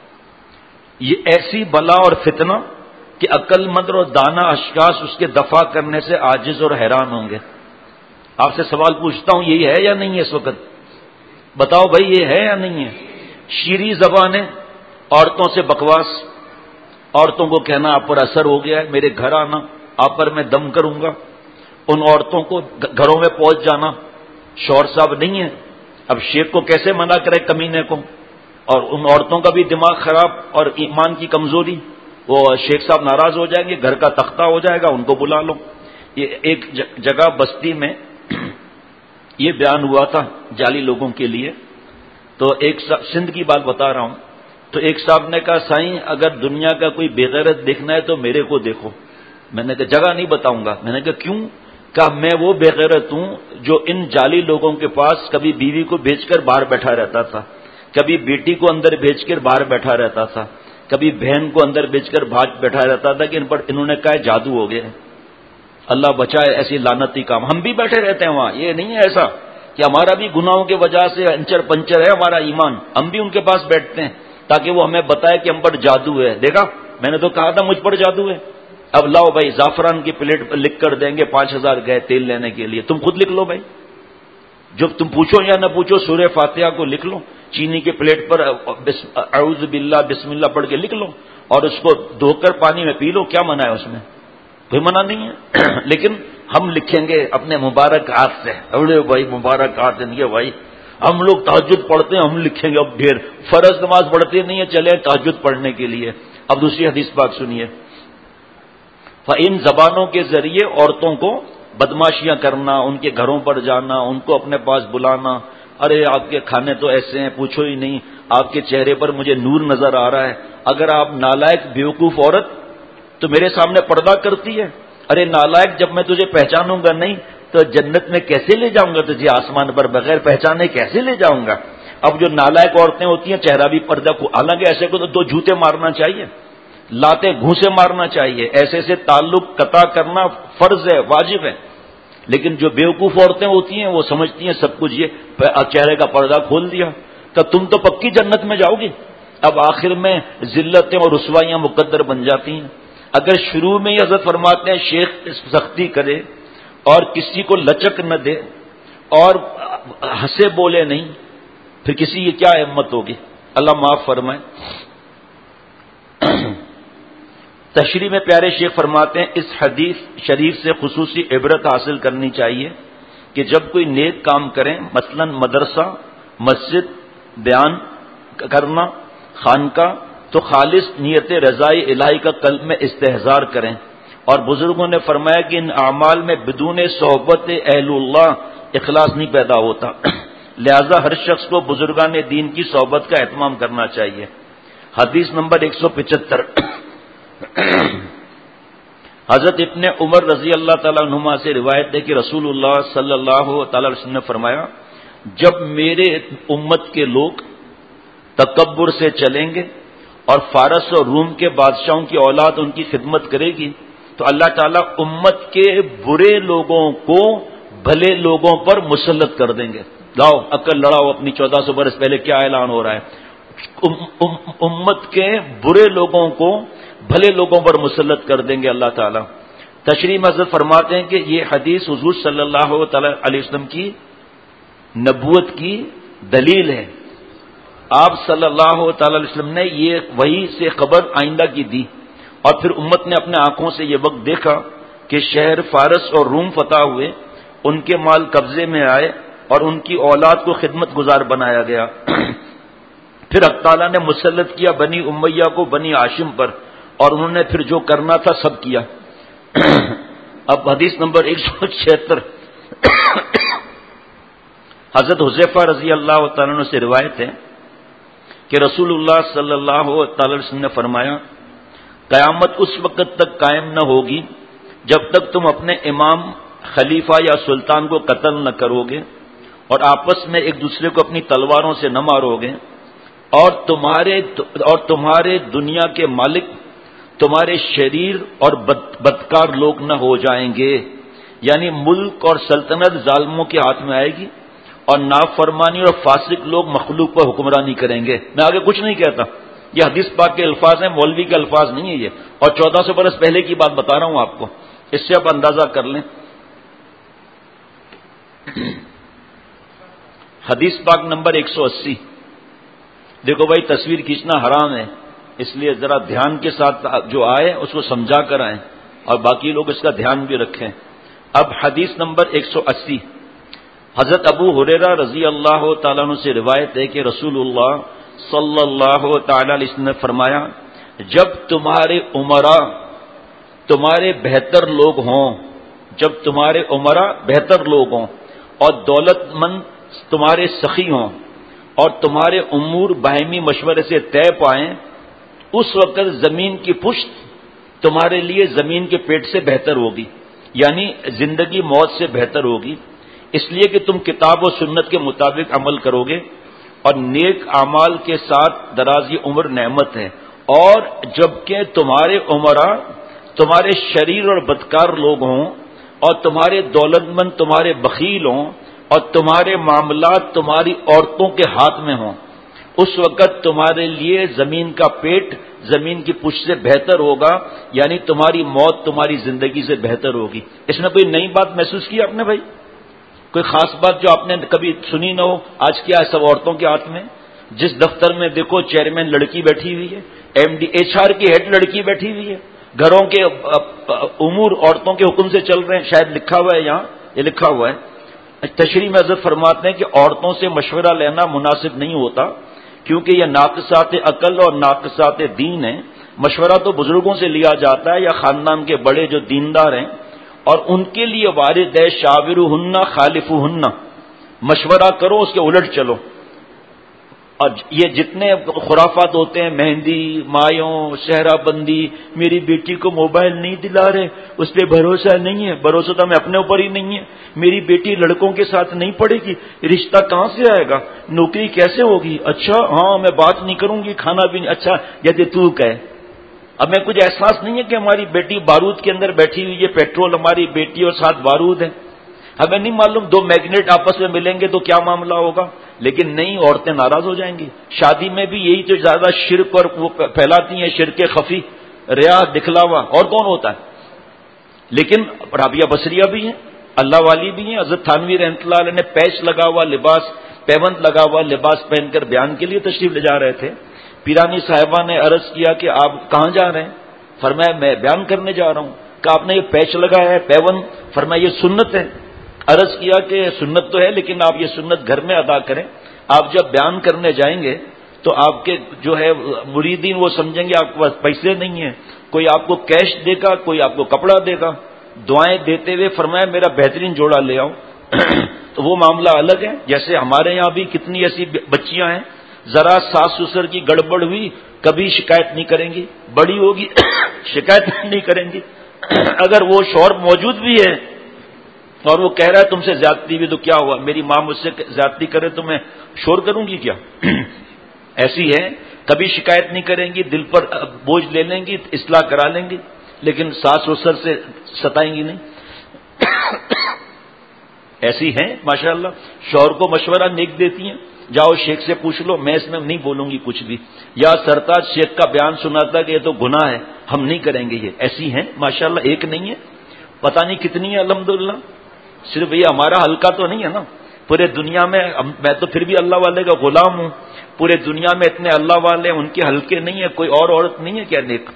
یہ ایسی بلا اور فتنہ کہ عقل مند اور دانا اشخاص اس کے دفاع کرنے سے عاجز اور حیران ہوں گے۔ آپ سے سوال پوچھتا ہوں یہی ہے یا نہیں ہے اس وقت؟ بتاؤ بھائی یہ ہے یا نہیں ہے؟ شیریں زبانیں، عورتوں سے بکواس، عورتوں کو کہنا آپ پر اثر ہو گیا ہے، میرے گھر آنا، آپ پر میں دم کروں گا، ان عورتوں کو گھروں میں پہنچ جانا، شوہر صاحب نہیں ہے، اب شیخ کو کیسے منع کرے کمینے کو، اور ان عورتوں کا بھی دماغ خراب اور ایمان کی کمزوری، وہ شیخ صاحب ناراض ہو جائیں گے، گھر کا تختہ ہو جائے گا، ان کو بلا لو۔ یہ ایک جگہ بستی میں یہ بیان ہوا تھا جعلی لوگوں کے لیے، تو ایک سندھ کی بات بتا رہا ہوں، تو ایک صاحب نے کہا سائیں اگر دنیا کا کوئی بے غیرت دیکھنا ہے تو میرے کو دیکھو۔ میں نے کہا جگہ نہیں بتاؤں گا۔ میں نے کہا کیوں؟ کہا میں وہ بے غیرت ہوں جو ان جعلی لوگوں کے پاس کبھی بیوی کو بھیج کر باہر بیٹھا رہتا تھا، کبھی بیٹی کو اندر بھیج کر باہر بیٹھا رہتا تھا، کبھی بہن کو اندر بھیج کر باہر بیٹھا رہتا تھا، کہ ان پر انہوں نے کہا جادو ہو گیا، اللہ بچائے ایسی لعنتی کام۔ ہم بھی بیٹھے رہتے ہیں وہاں، یہ نہیں ہے ایسا کہ ہمارا بھی گناہوں کی وجہ سے انچر پنچر ہے ہمارا ایمان، ہم بھی ان کے پاس بیٹھتے ہیں تاکہ وہ ہمیں بتائے کہ ہم پر جادو ہے۔ دیکھا میں نے تو کہا تھا مجھ پر جادو ہے، اب لاؤ بھائی زعفران کی پلیٹ لکھ کر دیں گے 5000 گئے تیل لینے کے لیے، تم خود لکھ لو بھائی، جب تم پوچھو یا نہ پوچھو سورہ فاتحہ کو لکھ لو، چینی کے پلیٹ پر اعوذ باللہ بسم اللہ پڑھ کے لکھ لو اور اس کو دھو کر پانی میں پی لو، کیا منع ہے اس میں؟ کوئی منع نہیں ہے۔ لیکن ہم لکھیں گے اپنے مبارک ہاتھ سے، ارے بھائی مبارک ہاتھ دیں گے بھائی، ہم لوگ تہجد پڑھتے ہیں، ہم لکھیں گے اب ڈھیر، فرض نماز پڑھتے نہیں ہیں، چلے تہجد پڑھنے کے لیے۔ اب دوسری حدیث پاک سنیے، ان زبانوں کے ذریعے عورتوں کو بدماشیاں کرنا، ان کے گھروں پر جانا، ان کو اپنے پاس بلانا، ارے آپ کے کھانے تو ایسے ہیں پوچھو ہی نہیں، آپ کے چہرے پر مجھے نور نظر آ رہا ہے۔ اگر آپ نالائق بیوقوف عورت تو میرے سامنے پردہ کرتی ہے، ارے نالائق جب میں تجھے پہچانوں گا نہیں تو جنت میں کیسے لے جاؤں گا تجھے، آسمان پر بغیر پہچانے کیسے لے جاؤں گا؟ اب جو نالائق عورتیں ہوتی ہیں چہرہ بھی پردہ کو، حالانکہ ایسے کو تو 2 جوتے مارنا چاہیے، لاتے گھوسے مارنا چاہیے، ایسے سے تعلق قطع کرنا فرض ہے، واجب ہے۔ لیکن جو بیوقوف عورتیں ہوتی ہیں وہ سمجھتی ہیں سب کچھ یہ چہرے کا پردہ کھول دیا تو تم تو پکی جنت میں جاؤ گی۔ اب آخر میں ذلتیں اور رسوائیاں مقدر بن جاتی ہیں۔ اگر شروع میں ہی حضرت فرماتے ہیں شیخ سختی کرے اور کسی کو لچک نہ دے اور ہنسے بولے نہیں، پھر کسی کی کیا ہمت ہوگی؟ اللہ معاف فرمائے۔ تشریح میں پیارے شیخ فرماتے ہیں اس حدیث شریف سے خصوصی عبرت حاصل کرنی چاہیے کہ جب کوئی نیک کام کریں، مثلا مدرسہ، مسجد، بیان کرنا، خانقاہ، تو خالص نیت رضائے الہی کا قلب میں استحضار کریں، اور بزرگوں نے فرمایا کہ ان اعمال میں بدون صحبت اہل اللہ اخلاص نہیں پیدا ہوتا، لہذا ہر شخص کو بزرگان دین کی صحبت کا اہتمام کرنا چاہیے۔ حدیث نمبر 175 حضرت ابن عمر رضی اللہ تعالیٰ عنہما سے روایت ہے کہ رسول اللہ صلی اللہ تعالی علیہ وسلم نے فرمایا، جب میرے امت کے لوگ تکبر سے چلیں گے اور فارس اور روم کے بادشاہوں کی اولاد ان کی خدمت کرے گی تو اللہ تعالیٰ امت کے برے لوگوں کو بھلے لوگوں پر مسلط کر دیں گے۔ لاؤ عقل لڑاؤ اپنی، 1400 برس پہلے کیا اعلان ہو رہا ہے؟ امت کے برے لوگوں کو بھلے لوگوں پر مسلط کر دیں گے اللہ تعالیٰ۔ تشریح میں حضرت فرماتے ہیں کہ یہ حدیث حضور صلی اللہ تعالی علیہ وسلم کی نبوت کی دلیل ہے۔ آپ صلی اللہ تعالی علیہ وسلم نے یہ وحی سے خبر آئندہ کی دی، اور پھر امت نے اپنے آنکھوں سے یہ وقت دیکھا کہ شہر فارس اور روم فتح ہوئے، ان کے مال قبضے میں آئے اور ان کی اولاد کو خدمت گزار بنایا گیا۔ پھر اللہ تعالیٰ نے مسلط کیا بنی امیہ کو بنی ہاشم پر، اور انہوں نے پھر جو کرنا تھا سب کیا۔ اب حدیث نمبر 176 حضرت حذیفہ رضی اللہ تعالیٰ عنہ سے روایت ہے کہ رسول اللہ صلی اللہ تعالی علیہ وسلم نے فرمایا، قیامت اس وقت تک قائم نہ ہوگی جب تک تم اپنے امام، خلیفہ یا سلطان کو قتل نہ کرو گے اور آپس میں ایک دوسرے کو اپنی تلواروں سے نہ مارو گے، اور تمہارے دنیا کے مالک تمہارے شریر اور بدکار لوگ نہ ہو جائیں گے، یعنی ملک اور سلطنت ظالموں کے ہاتھ میں آئے گی اور نافرمانی اور فاسق لوگ مخلوق پر حکمرانی کریں گے۔ میں آگے کچھ نہیں کہتا، یہ حدیث پاک کے الفاظ ہیں، مولوی کے الفاظ نہیں ہیں یہ، اور 1400 برس پہلے کی بات بتا رہا ہوں آپ کو، اس سے آپ اندازہ کر لیں۔ حدیث پاک نمبر 180، دیکھو بھائی تصویر کھینچنا حرام ہے، اس لیے ذرا دھیان کے ساتھ جو آئے اس کو سمجھا کر آئیں اور باقی لوگ اس کا دھیان بھی رکھیں۔ اب حدیث نمبر 180 حضرت ابو ہریرہ رضی اللہ تعالیٰ عنہ سے روایت ہے کہ رسول اللہ صلی اللہ تعالی علیہ وسلم نے فرمایا، جب تمہارے امراء تمہارے بہتر لوگ ہوں، جب تمہارے امراء بہتر لوگ ہوں اور دولت مند تمہارے سخی ہوں اور تمہارے امور باہمی مشورے سے طے پائیں، اس وقت زمین کی پشت تمہارے لیے زمین کے پیٹ سے بہتر ہوگی، یعنی زندگی موت سے بہتر ہوگی، اس لیے کہ تم کتاب و سنت کے مطابق عمل کرو گے اور نیک اعمال کے ساتھ درازی عمر نعمت ہے، اور جبکہ تمہارے امراء تمہارے شریر اور بدکار لوگ ہوں اور تمہارے دولت مند تمہارے بخیل ہوں اور تمہارے معاملات تمہاری عورتوں کے ہاتھ میں ہوں، اس وقت تمہارے لیے زمین کا پیٹ زمین کی پشت سے بہتر ہوگا، یعنی تمہاری موت تمہاری زندگی سے بہتر ہوگی۔ اس میں کوئی نئی بات محسوس کی آپ نے بھائی؟ کوئی خاص بات جو آپ نے کبھی سنی نہ ہو؟ آج کیا ہے سب عورتوں کے ہاتھ میں. جس دفتر میں دیکھو چیئرمین لڑکی بیٹھی ہوئی ہے, ایم ڈی ایچ آر کی ہیڈ لڑکی بیٹھی ہوئی ہے, گھروں کے امور عورتوں کے حکم سے چل رہے ہیں. شاید لکھا ہوا ہے یہاں, یہ لکھا ہوا ہے. تشریح میں حضرت فرماتے ہیں کہ عورتوں سے مشورہ لینا مناسب نہیں ہوتا کیونکہ یہ ناقصات عقل اور ناقصات دین ہیں. مشورہ تو بزرگوں سے لیا جاتا ہے یا خاندان کے بڑے جو دیندار ہیں, اور ان کے لیے وارد ہے شاورہن خالفہن, مشورہ کرو اس کے الٹ چلو. اور یہ جتنے خرافات ہوتے ہیں, مہندی, مایوں, صحرا بندی, میری بیٹی کو موبائل نہیں دلا رہے, اس پہ بھروسہ نہیں ہے, بھروسہ تو ہمیں اپنے اوپر ہی نہیں ہے. میری بیٹی لڑکوں کے ساتھ نہیں پڑھے گی, رشتہ کہاں سے آئے گا, نوکری کیسے ہوگی, اچھا ہاں میں بات نہیں کروں گی, کھانا بھی نہیں, اچھا یدی تو کہے. اب میں کچھ احساس نہیں ہے کہ ہماری بیٹی بارود کے اندر بیٹھی ہوئی ہے, پیٹرول ہماری بیٹی اور ساتھ بارود ہے. ہمیں نہیں معلوم دو میگنیٹ آپس میں ملیں گے تو کیا معاملہ ہوگا. لیکن نہیں, عورتیں ناراض ہو جائیں گی. شادی میں بھی یہی تو زیادہ شرک اور وہ پھیلاتی ہیں, شرک خفی, ریا, دکھلاوا, اور کون ہوتا ہے. لیکن رابعہ بصریہ بھی ہیں, اللہ والی بھی ہیں. حضرت تھانوی رحمۃ اللہ علیہ نے پیچ لگا ہوا لباس, پیوند لگا ہوا لباس پہن کر بیان کے لیے تشریف لے جا رہے تھے. پیرانی صاحبہ نے عرض کیا کہ آپ کہاں جا رہے ہیں؟ فرمایا میں بیان کرنے جا رہا ہوں. کہ آپ نے یہ پیچ لگایا ہے, پیوند, فرمایا یہ سنت ہے. عرض کیا کہ سنت تو ہے لیکن آپ یہ سنت گھر میں ادا کریں. آپ جب بیان کرنے جائیں گے تو آپ کے جو ہے مریدین وہ سمجھیں گے آپ کے پاس پیسے نہیں ہیں, کوئی آپ کو کیش دے گا, کوئی آپ کو کپڑا دے گا. دعائیں دیتے ہوئے فرمایا میرا بہترین جوڑا لے آؤ. تو وہ معاملہ الگ ہے. جیسے ہمارے یہاں بھی کتنی ایسی بچیاں ہیں, ذرا ساس سسر کی گڑبڑ ہوئی کبھی شکایت نہیں کریں گی, بڑی ہوگی شکایت نہیں کریں گی. اگر وہ شوہر موجود بھی ہے اور وہ کہہ رہا ہے تم سے زیادتی ہوئی تو کیا ہوا, میری ماں مجھ سے زیادتی کرے تو میں شور کروں گی کیا؟ ایسی ہے, کبھی شکایت نہیں کریں گی, دل پر بوجھ لے لیں گی, اصلاح کرا لیں گی, لیکن ساس سسر سے ستائیں گی نہیں. ایسی ہیں ماشاءاللہ. شوہر کو مشورہ نیک دیتی ہیں, جاؤ شیخ سے پوچھ لو, میں اس میں نہیں بولوں گی کچھ بھی, یا سرتاج شیخ کا بیان سناتا کہ یہ تو گناہ ہے, ہم نہیں کریں گے یہ. ایسی ہیں ماشاءاللہ, ایک نہیں ہے, پتہ نہیں کتنی ہے الحمدللہ. صرف یہ ہمارا حلقہ تو نہیں ہے نا, پورے دنیا میں. میں تو پھر بھی اللہ والے کا غلام ہوں. پورے دنیا میں اتنے اللہ والے ہیں, ان کے حلقے نہیں ہے, کوئی اور عورت نہیں ہے کیا نیک؟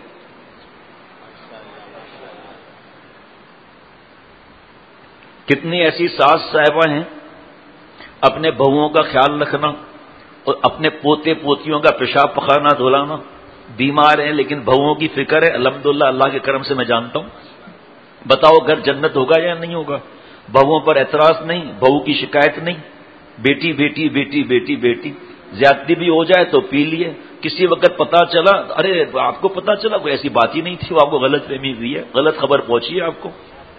کتنی ایسی ساس صاحبہ ہیں, اپنے بہوؤں کا خیال رکھنا اور اپنے پوتے پوتیوں کا پیشاب پخانا دھلانا. بیمار ہیں لیکن بہوؤں کی فکر ہے. الحمدللہ اللہ کے کرم سے میں جانتا ہوں. بتاؤ گھر جنت ہوگا یا نہیں ہوگا؟ بہوؤں پر اعتراض نہیں, بہو کی شکایت نہیں, بیٹی بیٹی بیٹی بیٹی بیٹی. زیادتی بھی ہو جائے تو پی لیے. کسی وقت پتا چلا, ارے آپ کو پتا چلا کوئی ایسی بات ہی نہیں تھی, وہ آپ کو غلط فہمی ہوئی ہے, غلط خبر پہنچی ہے آپ کو.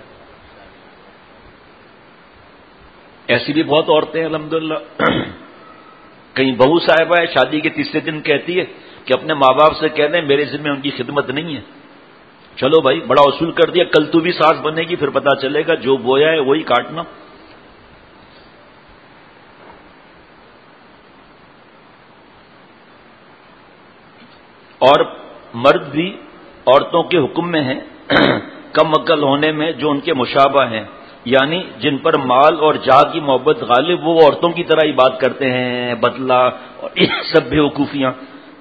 ایسی بھی بہت عورتیں ہیں الحمدللہ. کہیں بہو صاحبہ ہے, شادی کے تیسرے دن کہتی ہے کہ اپنے ماں باپ سے کہہ دیں میرے ذمہ ان کی خدمت نہیں ہے. چلو بھائی, بڑا اصول کر دیا, کل تو بھی ساس بنے گی, پھر پتا چلے گا جو بویا ہے وہی کاٹنا. اور مرد بھی عورتوں کے حکم میں ہیں کم عقل ہونے میں جو ان کے مشابہ ہیں, یعنی جن پر مال اور جاہ کی محبت غالب, وہ عورتوں کی طرح ہی بات کرتے ہیں, بدلہ اور یہ سب بیوقوفیاں.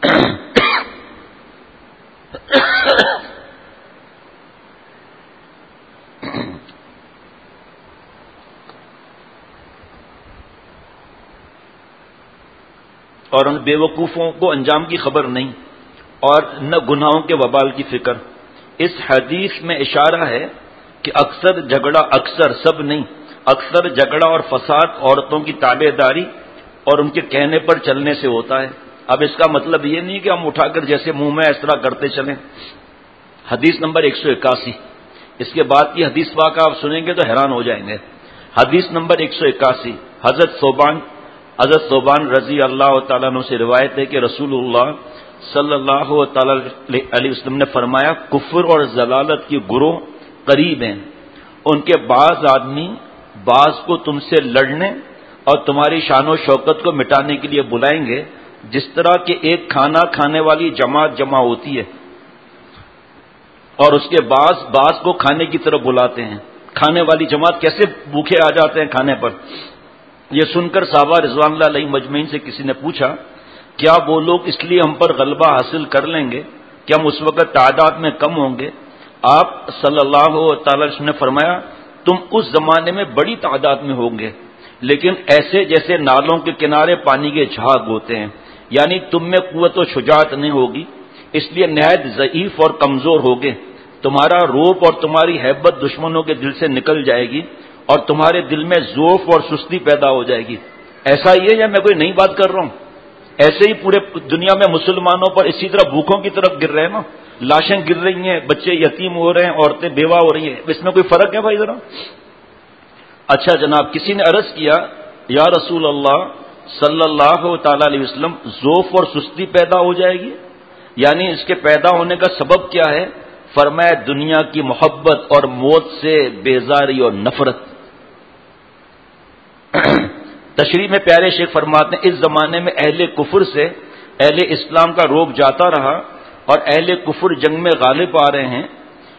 اور ان بیوقوفوں کو انجام کی خبر نہیں اور نہ گناہوں کے وبال کی فکر. اس حدیث میں اشارہ ہے کہ اکثر جھگڑا, اکثر سب نہیں, اکثر جھگڑا اور فساد عورتوں کی تابع داری اور ان کے کہنے پر چلنے سے ہوتا ہے. اب اس کا مطلب یہ نہیں کہ ہم اٹھا کر جیسے منہ میں اس طرح کرتے چلیں. حدیث نمبر 181, اس کے بعد کی حدیث پاک آپ سنیں گے تو حیران ہو جائیں گے. حدیث نمبر 181, حضرت ثوبان رضی اللہ تعالیٰ عنہ سے روایت ہے کہ رسول اللہ صلی اللہ تعالی علیہ وسلم نے فرمایا, کفر اور ضلالت کی گروہ قریب ہیں, ان کے بعض آدمی بعض کو تم سے لڑنے اور تمہاری شان و شوکت کو مٹانے کے لیے بلائیں گے, جس طرح کہ ایک کھانا کھانے والی جماعت جمع ہوتی ہے اور اس کے بعض کو کھانے کی طرف بلاتے ہیں. کھانے والی جماعت کیسے بھوکے آ جاتے ہیں کھانے پر؟ یہ سن کر صحابہ رضوان اللہ علیہ مجمعین سے کسی نے پوچھا کیا وہ لوگ اس لیے ہم پر غلبہ حاصل کر لیں گے کہ ہم اس وقت تعداد میں کم ہوں گے؟ آپ صلی اللہ تعالی وسلم نے فرمایا تم اس زمانے میں بڑی تعداد میں ہوں گے، لیکن ایسے جیسے نالوں کے کنارے پانی کے جھاگ ہوتے ہیں، یعنی تم میں قوت و شجاعت نہیں ہوگی، اس لیے نہایت ضعیف اور کمزور ہوگے، تمہارا روب اور تمہاری ہیبت دشمنوں کے دل سے نکل جائے گی اور تمہارے دل میں ذوف اور سستی پیدا ہو جائے گی۔ ایسا ہی ہے یا میں کوئی نئی بات کر رہا ہوں؟ ایسے ہی پورے دنیا میں مسلمانوں پر اسی طرح بھوکوں کی طرف گر رہے ہیں نا، لاشیں گر رہی ہیں، بچے یتیم ہو رہے ہیں، عورتیں بیوہ ہو رہی ہیں، اس میں کوئی فرق ہے بھائی ذرا؟ اچھا جناب، کسی نے عرض کیا یا رسول اللہ صلی اللہ تعالی علیہ وسلم ذوف اور سستی پیدا ہو جائے گی، یعنی اس کے پیدا ہونے کا سبب کیا ہے؟ فرمایا دنیا کی محبت اور موت سے بیزاری اور نفرت۔ تشریح میں پیارے شیخ فرماتے ہیں اس زمانے میں اہل کفر سے اہل اسلام کا روب جاتا رہا اور اہل کفر جنگ میں غالب آ رہے ہیں۔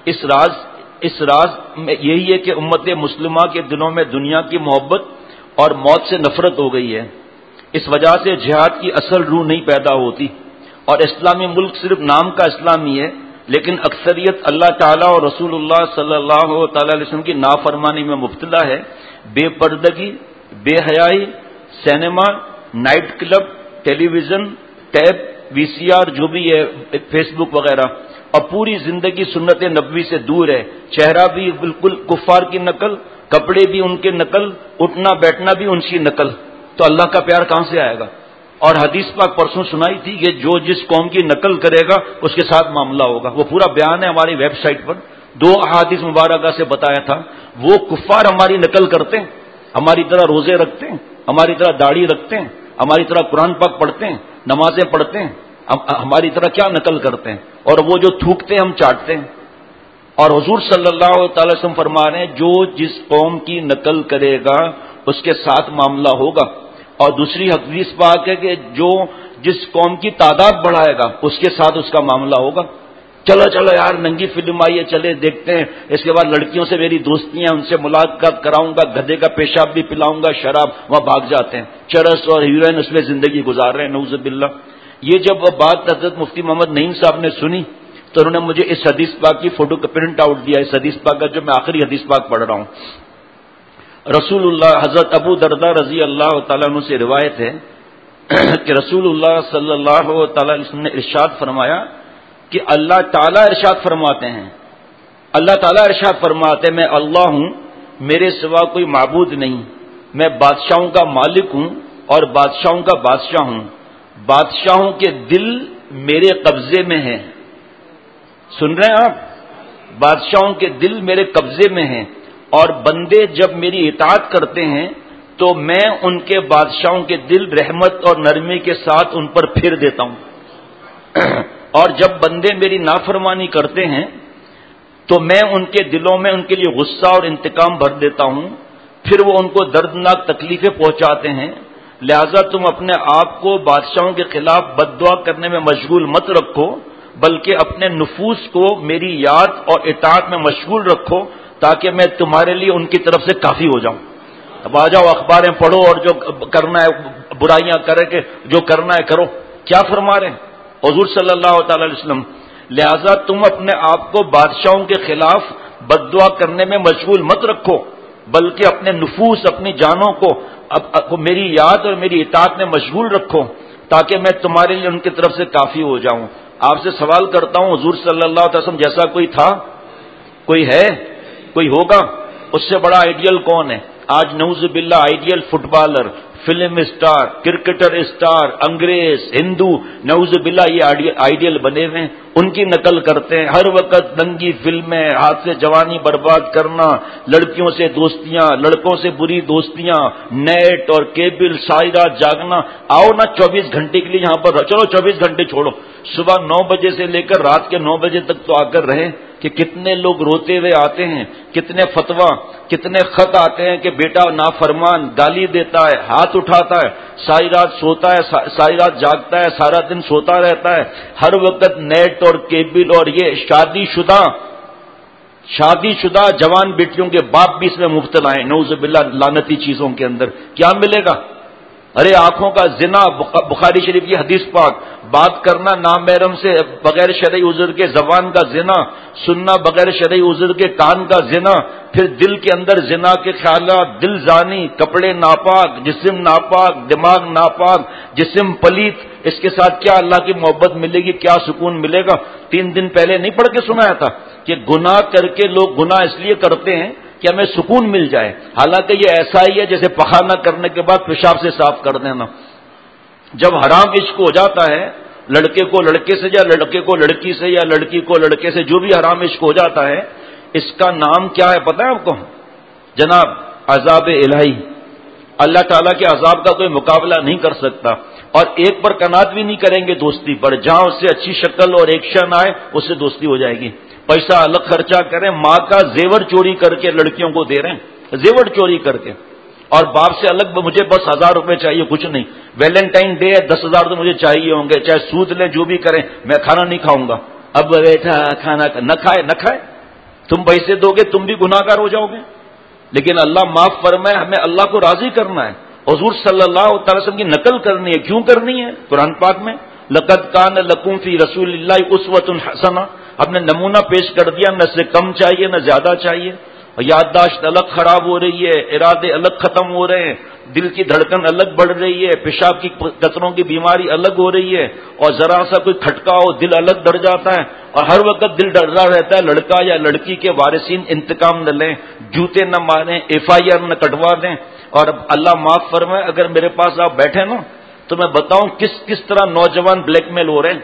اس راز میں یہی ہے کہ امت مسلمہ کے دلوں میں دنیا کی محبت اور موت سے نفرت ہو گئی ہے، اس وجہ سے جہاد کی اصل روح نہیں پیدا ہوتی، اور اسلامی ملک صرف نام کا اسلامی ہے لیکن اکثریت اللہ تعالیٰ اور رسول اللہ صلی اللہ تعالی علیہ وسلم کی نافرمانی میں مبتلا ہے۔ بے پردگی، بے حیائی، cinema, night club, television, tape, V C R جو بھی ہے، فیس بک وغیرہ، اور پوری زندگی سنت نبوی سے دور ہے، چہرہ بھی بالکل کفار کی نقل، کپڑے بھی ان کے نقل، اٹھنا بیٹھنا بھی ان کی نقل، تو اللہ کا پیار کہاں سے آئے گا؟ اور حدیث پاک پرسوں سنائی تھی کہ جو جس قوم کی نقل کرے گا اس کے ساتھ معاملہ ہوگا، وہ پورا بیان ہے ہماری ویب سائٹ پر، 2 احادیث مبارکہ سے بتایا تھا۔ وہ کفار ہماری نقل کرتے ہیں، ہماری طرح روزے رکھتے ہیں، ہماری طرح داڑھی رکھتے ہیں، ہماری طرح قرآن پاک پڑھتے ہیں، نمازیں پڑھتے ہیں، ہماری طرح کیا نقل کرتے ہیں، اور وہ جو تھوکتے ہیں ہم چاٹتے ہیں۔ اور حضور صلی اللہ تعالی وسلم فرما رہے ہیں جو جس قوم کی نقل کرے گا اس کے ساتھ معاملہ ہوگا، اور دوسری حدیث پاک ہے کہ جو جس قوم کی تعداد بڑھائے گا اس کے ساتھ اس کا معاملہ ہوگا۔ چلو چلو یار ننگی فلم آئی ہے، چلے دیکھتے ہیں، اس کے بعد لڑکیوں سے میری دوستی ہیں، ان سے ملاقات کراؤں گا، گدھے کا پیشاب بھی پلاؤں گا، شراب، وہاں بھاگ جاتے ہیں، چرس اور ہیروئن اس میں زندگی گزار رہے ہیں، نعوذ باللہ۔ یہ جب بات حضرت مفتی محمد نعیم صاحب نے سنی تو انہوں نے مجھے اس حدیث پاک کی فوٹو کا پرنٹ آؤٹ دیا، اس حدیث پاک کا جو میں آخری حدیث پاک پڑھ رہا ہوں۔ رسول اللہ حضرت ابو درداء رضی اللہ تعالیٰ عنہ سے روایت ہے کہ رسول اللہ صلی اللہ تعالی علیہ وسلم نے ارشاد فرمایا کہ اللہ تعالیٰ ارشاد فرماتے ہیں، اللہ تعالیٰ ارشاد فرماتے ہیں میں اللہ ہوں، میرے سوا کوئی معبود نہیں، میں بادشاہوں کا مالک ہوں اور بادشاہوں کا بادشاہ ہوں، بادشاہوں کے دل میرے قبضے میں ہیں۔ سن رہے ہیں آپ؟ بادشاہوں کے دل میرے قبضے میں ہیں، اور بندے جب میری اطاعت کرتے ہیں تو میں ان کے بادشاہوں کے دل رحمت اور نرمی کے ساتھ ان پر پھیر دیتا ہوں، اور جب بندے میری نافرمانی کرتے ہیں تو میں ان کے دلوں میں ان کے لیے غصہ اور انتقام بھر دیتا ہوں، پھر وہ ان کو دردناک تکلیفیں پہنچاتے ہیں۔ لہذا تم اپنے آپ کو بادشاہوں کے خلاف بد دعا کرنے میں مشغول مت رکھو، بلکہ اپنے نفوس کو میری یاد اور اطاعت میں مشغول رکھو تاکہ میں تمہارے لیے ان کی طرف سے کافی ہو جاؤں۔ اب آ جاؤ اخباریں پڑھو اور جو کرنا ہے برائیاں کرے کہ جو کرنا ہے کرو۔ کیا فرما رہے ہیں حضور صلی اللہ تعالی علیہ وسلم؟ لہذا تم اپنے آپ کو بادشاہوں کے خلاف بد دعا کرنے میں مشغول مت رکھو، بلکہ اپنے نفوس، اپنی جانوں کو میری یاد اور میری اطاعت میں مشغول رکھو تاکہ میں تمہارے لیے ان کی طرف سے کافی ہو جاؤں۔ آپ سے سوال کرتا ہوں حضور صلی اللہ علیہ وسلم جیسا کوئی تھا؟ کوئی ہے؟ کوئی ہوگا؟ اس سے بڑا آئیڈیل کون ہے آج؟ نعوذ باللہ ideal footballer, film star, cricketer star, انگریز، ہندو، نعوذ باللہ یہ آئیڈیل بنے ہوئے ہیں، ان کی نقل کرتے ہیں، ہر وقت ننگی فلمیں، ہاتھ سے جوانی برباد کرنا، لڑکیوں سے دوستیاں، لڑکوں سے بری دوستیاں، نیٹ اور کیبل، ساری رات جاگنا۔ آؤ نا 24 گھنٹے کے لیے یہاں پر، چلو 24 گھنٹے چھوڑو، صبح 9 بجے سے لے کر رات کے 9 بجے تک تو آ کر رہے کہ کتنے لوگ روتے ہوئے آتے ہیں، کتنے فتویٰ، کتنے خط آتے ہیں کہ بیٹا نافرمان، گالی دیتا ہے، ہاتھ اٹھاتا ہے، ساری رات سوتا ہے، ساری رات جاگتا ہے، سارا دن سوتا رہتا ہے، ہر وقت نیٹ اور کیبل، اور یہ شادی شدہ شادی شدہ جوان بیٹیوں کے باپ بھی اس میں مبتلا ہیں، نعوذ باللہ لعنتی چیزوں کے اندر. کیا ملے گا؟ ارے آنکھوں کا زنا، بخاری شریف کی حدیث پاک، بات کرنا نامحرم سے بغیر شرعی عذر کے، زبان کا زنا، سننا بغیر شرعی عذر کے، کان کا زنا، پھر دل کے اندر زنا کے خیالات، دل زانی، کپڑے ناپاک، جسم ناپاک، دماغ ناپاک، جسم پلیت. اس کے ساتھ کیا اللہ کی محبت ملے گی؟ کیا سکون ملے گا؟ 3 دن پہلے نہیں پڑھ کے سنایا تھا کہ گناہ کر کے لوگ گناہ اس لیے کرتے ہیں کہ ہمیں سکون مل جائے، حالانکہ یہ ایسا ہی ہے جیسے پخانہ کرنے کے بعد پیشاب سے صاف کر دینا. جب حرام عشق ہو جاتا ہے لڑکے کو لڑکے سے، یا لڑکے کو لڑکی سے، یا لڑکی کو لڑکے سے، جو بھی حرام عشق ہو جاتا ہے، اس کا نام کیا ہے پتہ ہے آپ کو؟ جناب عذاب الہی. اللہ تعالیٰ کے عذاب کا کوئی مقابلہ نہیں کر سکتا، اور ایک پر کنات بھی نہیں کریں گے دوستی پر. جہاں اس سے اچھی شکل اور ایکشن آئے اس سے دوستی ہو جائے گی. پیسہ الگ خرچہ کریں، ماں کا زیور چوری کر کے لڑکیوں کو دے رہے ہیں، زیور چوری کر کے، اور باپ سے الگ مجھے بس 1000 روپے چاہیے، کچھ نہیں. ویلنٹائن ڈے ہے، 10,000 تو مجھے چاہیے ہوں گے، چاہے سود لیں جو بھی کریں، میں کھانا نہیں کھاؤں گا. اب بیٹا کھانا نہ کھائے، تم پیسے دو گے تم بھی گناہ گار ہو جاؤ گے. لیکن اللہ معاف فرمائے، ہمیں اللہ کو راضی کرنا ہے، حضور صلی اللہ تعالی وسلم کی نقل کرنی ہے. کیوں کرنی ہے؟ قرآن پاک میں لقد کان لکم فی رسول اللہ اسوۃ حسنہ، ہم نے نمونہ پیش کر دیا، نہ سے کم چاہیے نہ زیادہ چاہیے. یادداشت الگ خراب ہو رہی ہے، ارادے الگ ختم ہو رہے ہیں، دل کی دھڑکن الگ بڑھ رہی ہے، پیشاب کی قطروں کی بیماری الگ ہو رہی ہے، اور ذرا سا کوئی کھٹکا ہو دل الگ ڈر جاتا ہے، اور ہر وقت دل ڈر رہا رہتا ہے لڑکا یا لڑکی کے وارثین انتقام نہ لیں، جوتے نہ ماریں، FIR نہ کٹوا دیں. اور اللہ معاف فرمائے، اگر میرے پاس آپ بیٹھے نا تو میں بتاؤں کس طرح نوجوان بلیک میل ہو رہے ہیں.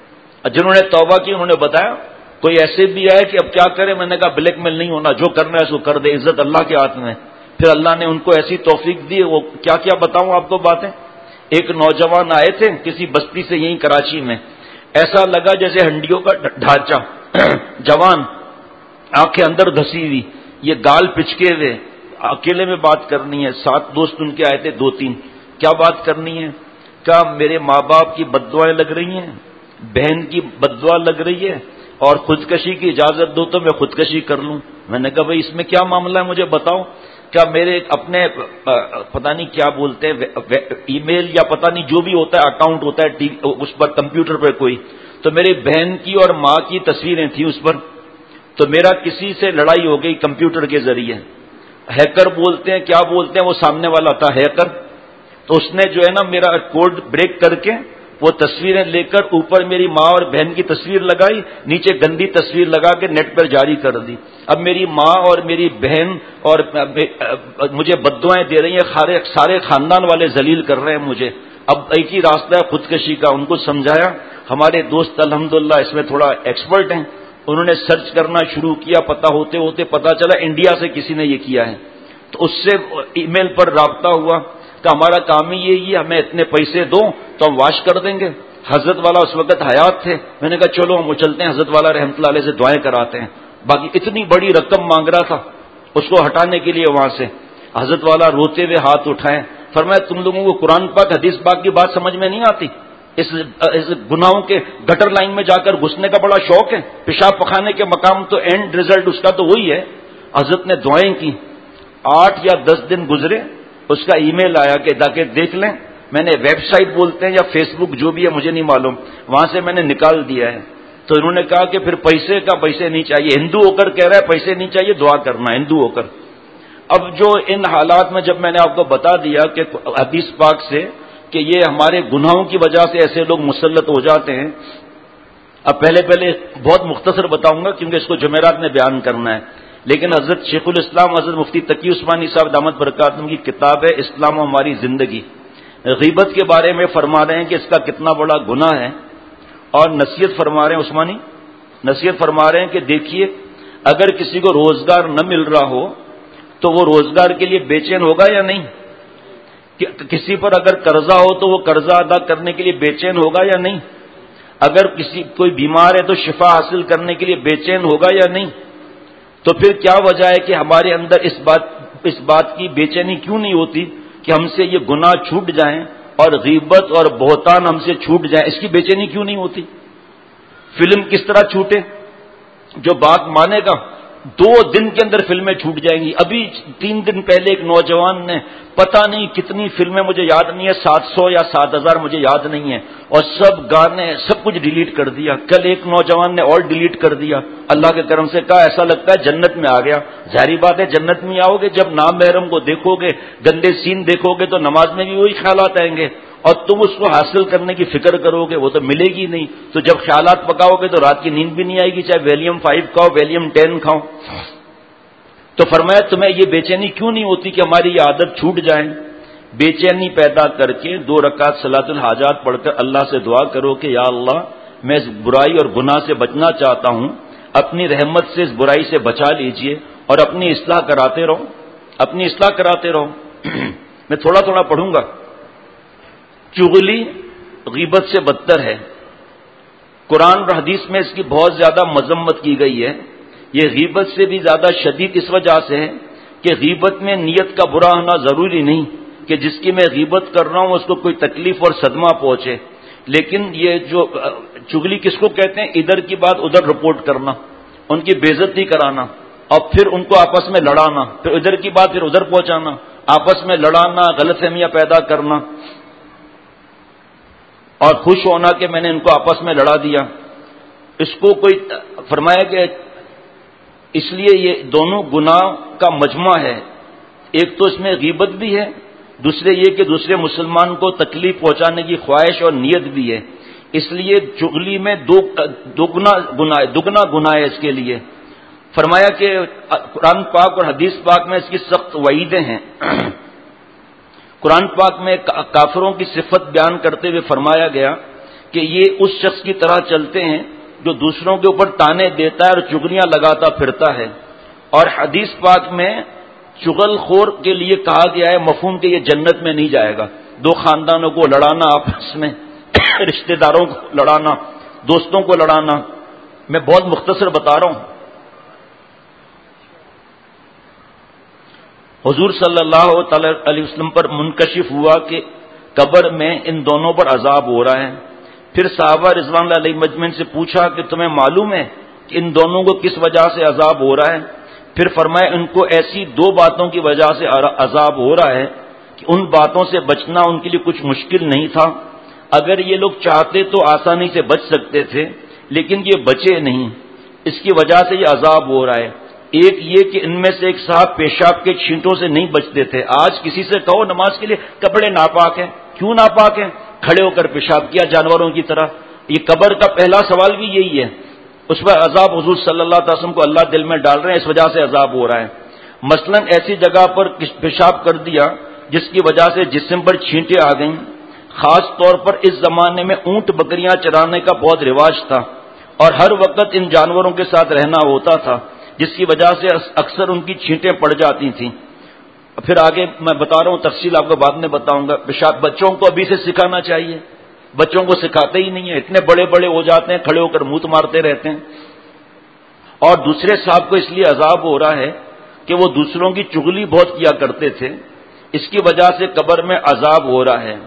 جنہوں نے توبہ کی انہوں نے بتایا. کوئی ایسے بھی آئے کہ اب کیا کرے، میں نے کہا بلیک میل نہیں ہونا، جو کرنا ہے اس کو کر دے، عزت اللہ کے ہاتھ میں. پھر اللہ نے ان کو ایسی توفیق دی، وہ کیا کیا بتاؤں آپ کو باتیں. ایک نوجوان آئے تھے کسی بستی سے یہیں کراچی میں، ایسا لگا جیسے ہنڈیوں کا ڈھانچہ، جوان، آنکھیں اندر دھسی ہوئی، یہ گال پچکے ہوئے، اکیلے میں بات کرنی ہے. 7 دوست ان کے آئے تھے، 2-3. کیا بات کرنی ہے؟ کیا میرے ماں باپ کی بددعائیں لگ رہی ہیں، بہن کی بددعا لگ رہی ہے، اور خودکشی کی اجازت دو تو میں خودکشی کر لوں. میں نے کہا بھائی اس میں کیا معاملہ ہے مجھے بتاؤ. کیا میرے اپنے پتہ نہیں کیا بولتے ہیں ای میل یا پتہ نہیں جو بھی ہوتا ہے اکاؤنٹ ہوتا ہے اس پر کمپیوٹر پہ کوئی، تو میری بہن کی اور ماں کی تصویریں تھیں اس پر. تو میرا کسی سے لڑائی ہو گئی کمپیوٹر کے ذریعے، ہیکر بولتے ہیں کیا بولتے ہیں، وہ سامنے والا تھا ہیکر. تو اس نے جو ہے نا میرا کوڈ بریک کر کے وہ تصویریں لے کر اوپر میری ماں اور بہن کی تصویر لگائی، نیچے گندی تصویر لگا کے نیٹ پر جاری کر دی. اب میری ماں اور میری بہن اور مجھے بددعائیں دے رہی ہیں، سارے خاندان والے ذلیل کر رہے ہیں مجھے. اب ایک ہی راستہ ہے خودکشی کا. ان کو سمجھایا، ہمارے دوست الحمدللہ اس میں تھوڑا ایکسپرٹ ہیں، انہوں نے سرچ کرنا شروع کیا، پتہ ہوتے پتہ چلا انڈیا سے کسی نے یہ کیا ہے. تو اس سے ای میل پر رابطہ ہوا کہ ہمارا کام ہی یہی ہے، ہمیں اتنے پیسے دو تو ہم واش کر دیں گے. حضرت والا اس وقت حیات تھے، میں نے کہا چلو ہم چلتے ہیں حضرت والا رحمۃ اللہ علیہ سے دعائیں کراتے ہیں. باقی اتنی بڑی رقم مانگ رہا تھا اس کو ہٹانے کے لیے وہاں سے. حضرت والا روتے ہوئے ہاتھ اٹھائے، فرمایا تم لوگوں کو قرآن پاک حدیث پاک کی بات سمجھ میں نہیں آتی؟ اس گناہوں کے گٹر لائن میں جا کر گھسنے کا بڑا شوق ہے، پیشاب پخانے کے مقام تو اینڈ ریزلٹ اس کا تو وہی ہے. حضرت نے دعائیں کی. 8 یا 10 دن گزرے، اس کا ای میل آیا کہ جا کے دیکھ لیں. میں نے ویب سائٹ بولتے ہیں یا فیس بک جو بھی ہے مجھے نہیں معلوم، وہاں سے میں نے نکال دیا ہے. تو انہوں نے کہا کہ پھر پیسے نہیں چاہیے، ہندو ہو کر کہہ رہا ہے پیسے نہیں چاہیے، دعا کرنا ہندو ہو کر. اب جو ان حالات میں جب میں نے آپ کو بتا دیا کہ حدیث پاک سے کہ یہ ہمارے گناہوں کی وجہ سے ایسے لوگ مسلط ہو جاتے ہیں. اب پہلے بہت مختصر بتاؤں گا کیونکہ اس کو جمعرات میں بیان کرنا ہے. لیکن حضرت شیخ الاسلام حضرت مفتی تقی عثمانی صاحب دامت برکاتہم کی کتاب ہے اسلام و ہماری زندگی، غیبت کے بارے میں فرما رہے ہیں کہ اس کا کتنا بڑا گناہ ہے، اور نصیحت فرما رہے ہیں عثمانی، نصیحت فرما رہے ہیں کہ دیکھیے اگر کسی کو روزگار نہ مل رہا ہو تو وہ روزگار کے لیے بے چین ہوگا یا نہیں؟ کسی پر اگر قرضہ ہو تو وہ قرضہ ادا کرنے کے لیے بے چین ہوگا یا نہیں؟ اگر کوئی بیمار ہے تو شفا حاصل کرنے کے لیے بے چین ہوگا یا نہیں؟ تو پھر کیا وجہ ہے کہ ہمارے اندر اس بات کی بے چینی کیوں نہیں ہوتی کہ ہم سے یہ گناہ چھوٹ جائیں اور غیبت اور بہتان ہم سے چھوٹ جائیں؟ اس کی بے چینی کیوں نہیں ہوتی؟ فلم کس طرح چھوٹے؟ جو بات مانے گا 2 دن کے اندر فلمیں چھوٹ جائیں گی. ابھی 3 دن پہلے ایک نوجوان نے پتہ نہیں کتنی فلمیں، مجھے یاد نہیں ہے، 700 یا 7000 مجھے یاد نہیں ہے، اور سب گانے سب کچھ ڈیلیٹ کر دیا. کل ایک نوجوان نے اور ڈیلیٹ کر دیا. اللہ کے کرم سے کہا ایسا لگتا ہے جنت میں آ گیا. ظاہری بات ہے جنت میں آؤ گے جب نامحرم کو دیکھو گے، گندے سین دیکھو گے تو نماز میں بھی وہی خیالات آئیں گے، اور تم اس کو حاصل کرنے کی فکر کرو گے وہ تو ملے گی نہیں. تو جب خیالات پکاؤ گے تو رات کی نیند بھی نہیں آئے گی، چاہے ویلیم 5 کھاؤ ویلیم 10 کھاؤ. تو فرمایا تمہیں یہ بے چینی کیوں نہیں ہوتی کہ ہماری یہ عادت چھوٹ جائے؟ بے چینی پیدا کر کے 2 رکعت صلاۃ الحاجات پڑھ کر اللہ سے دعا کرو کہ یا اللہ میں اس برائی اور گناہ سے بچنا چاہتا ہوں، اپنی رحمت سے اس برائی سے بچا لیجئے اور اپنی اصلاح کراتے رہو، اپنی اصلاح کراتے رہو. میں تھوڑا تھوڑا پڑھوں گا. چغلی غیبت سے بدتر ہے. قرآن اور حدیث میں اس کی بہت زیادہ مذمت کی گئی ہے. یہ غیبت سے بھی زیادہ شدید اس وجہ سے ہے کہ غیبت میں نیت کا برا ہونا ضروری نہیں کہ جس کی میں غیبت کر رہا ہوں اس کو کوئی تکلیف اور صدمہ پہنچے، لیکن یہ جو چغلی کس کو کہتے ہیں؟ ادھر کی بات ادھر رپورٹ کرنا، ان کی بے عزتی کرانا اور پھر ان کو آپس میں لڑانا، پھر ادھر کی بات پھر ادھر پہنچانا، آپس میں لڑانا، غلط فہمیاں پیدا کرنا اور خوش ہونا کہ میں نے ان کو آپس میں لڑا دیا. اس کو کوئی فرمایا کہ اس لیے یہ دونوں گناہ کا مجمع ہے. ایک تو اس میں غیبت بھی ہے، دوسرے یہ کہ دوسرے مسلمان کو تکلیف پہنچانے کی خواہش اور نیت بھی ہے. اس لیے چغلی میں دگنا گناہ ہے اس کے لیے. فرمایا کہ قرآن پاک اور حدیث پاک میں اس کی سخت وعیدیں ہیں. قرآن پاک میں کافروں کی صفت بیان کرتے ہوئے فرمایا گیا کہ یہ اس شخص کی طرح چلتے ہیں جو دوسروں کے اوپر تانے دیتا ہے اور چغلیاں لگاتا پھرتا ہے. اور حدیث پاک میں چغل خور کے لیے کہا گیا ہے مفہوم کہ یہ جنت میں نہیں جائے گا. 2 خاندانوں کو لڑانا آپس میں، رشتہ داروں کو لڑانا، دوستوں کو لڑانا. میں بہت مختصر بتا رہا ہوں. حضور صلی اللہ تعالی علیہ وسلم پر منکشف ہوا کہ قبر میں ان دونوں پر عذاب ہو رہا ہے. پھر صحابہ رضوان اللہ علیہ مجمعین سے پوچھا کہ تمہیں معلوم ہے کہ ان دونوں کو کس وجہ سے عذاب ہو رہا ہے؟ پھر فرمایا ان کو ایسی 2 باتوں کی وجہ سے عذاب ہو رہا ہے کہ ان باتوں سے بچنا ان کے لیے کچھ مشکل نہیں تھا. اگر یہ لوگ چاہتے تو آسانی سے بچ سکتے تھے لیکن یہ بچے نہیں، اس کی وجہ سے یہ عذاب ہو رہا ہے. ایک یہ کہ ان میں سے ایک صاحب پیشاب کے چھینٹوں سے نہیں بچتے تھے. آج کسی سے کہو نماز کے لیے کپڑے ناپاک ہیں، کیوں ناپاک ہیں؟ کھڑے ہو کر پیشاب کیا جانوروں کی طرح. یہ قبر کا پہلا سوال بھی یہی ہے. اس پر عذاب حضور صلی اللہ علیہ وسلم کو اللہ دل میں ڈال رہے ہیں، اس وجہ سے عذاب ہو رہا ہے. مثلا ایسی جگہ پر پیشاب کر دیا جس کی وجہ سے جسم پر چھینٹیں آ گئیں. خاص طور پر اس زمانے میں اونٹ بکریاں چرانے کا بہت رواج تھا اور ہر وقت ان جانوروں کے ساتھ رہنا ہوتا تھا جس کی وجہ سے اکثر ان کی چھینٹیں پڑ جاتی تھیں. پھر آگے میں بتا رہا ہوں، تفصیل آپ کو بعد میں بتاؤں گا. بچوں کو ابھی سے سکھانا چاہیے، بچوں کو سکھاتے ہی نہیں ہیں، اتنے بڑے بڑے ہو جاتے ہیں کھڑے ہو کر منہ مارتے رہتے ہیں. اور دوسرے صاحب کو اس لیے عذاب ہو رہا ہے کہ وہ دوسروں کی چغلی بہت کیا کرتے تھے، اس کی وجہ سے قبر میں عذاب ہو رہا ہے.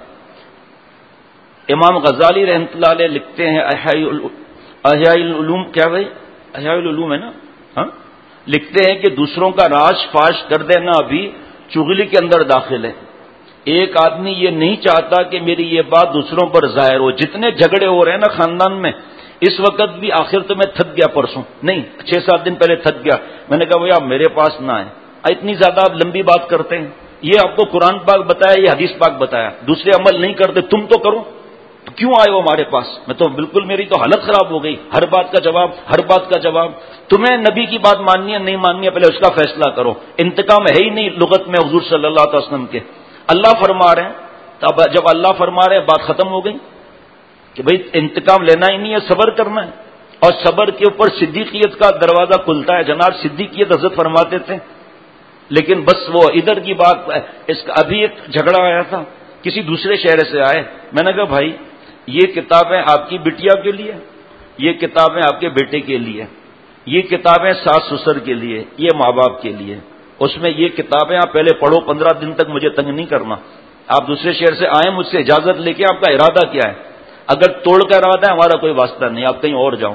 امام غزالی رحمۃ اللہ علیہ لکھتے ہیں احیاء العلوم، کیا بھائی احیاء العلوم ہے نا، ہاں، لکھتے ہیں کہ دوسروں کا راز فاش کر دینا ابھی چغلی کے اندر داخل ہے. ایک آدمی یہ نہیں چاہتا کہ میری یہ بات دوسروں پر ظاہر ہو. جتنے جھگڑے ہو رہے ہیں نا خاندان میں، اس وقت بھی آخر تو میں تھک گیا، پرسوں نہیں 6-7 دن پہلے تھک گیا. میں نے کہا بھائی آپ میرے پاس نہ آئے، اتنی زیادہ آپ لمبی بات کرتے ہیں. یہ آپ کو قرآن پاک بتایا، یہ حدیث پاک بتایا، دوسرے عمل نہیں کرتے، تم تو کرو، تو کیوں آئے ہو ہمارے پاس؟ میں تو بالکل، میری تو حالت خراب ہو گئی. ہر بات کا جواب، ہر بات کا جواب. تمہیں نبی کی بات ماننی ہے نہیں ماننی ہے، پہلے اس کا فیصلہ کرو. انتقام ہے ہی نہیں لغت میں حضور صلی اللہ علیہ وسلم کے. اللہ فرما رہے ہیں، تب جب اللہ فرما رہے ہیں بات ختم ہو گئی کہ بھئی انتقام لینا ہی نہیں ہے، صبر کرنا ہے. اور صبر کے اوپر صدیقیت کا دروازہ کھلتا ہے. جناب صدیقیت حضرت فرماتے تھے. لیکن بس وہ ادھر کی بات، اس کا ابھی ایک جھگڑا آیا تھا، کسی دوسرے شہر سے آئے. میں نے کہا بھائی یہ کتابیں آپ کی بٹیا کے لیے، یہ کتابیں آپ کے بیٹے کے لیے، یہ کتابیں ساس سسر کے لیے، یہ ماں باپ کے لیے. اس میں یہ کتابیں آپ پہلے پڑھو، 15 دن تک مجھے تنگ نہیں کرنا. آپ دوسرے شہر سے آئیں، مجھ سے اجازت لے کے آپ کا ارادہ کیا ہے. اگر توڑ کا ارادہ ہے ہمارا کوئی واسطہ نہیں، آپ کہیں اور جاؤ.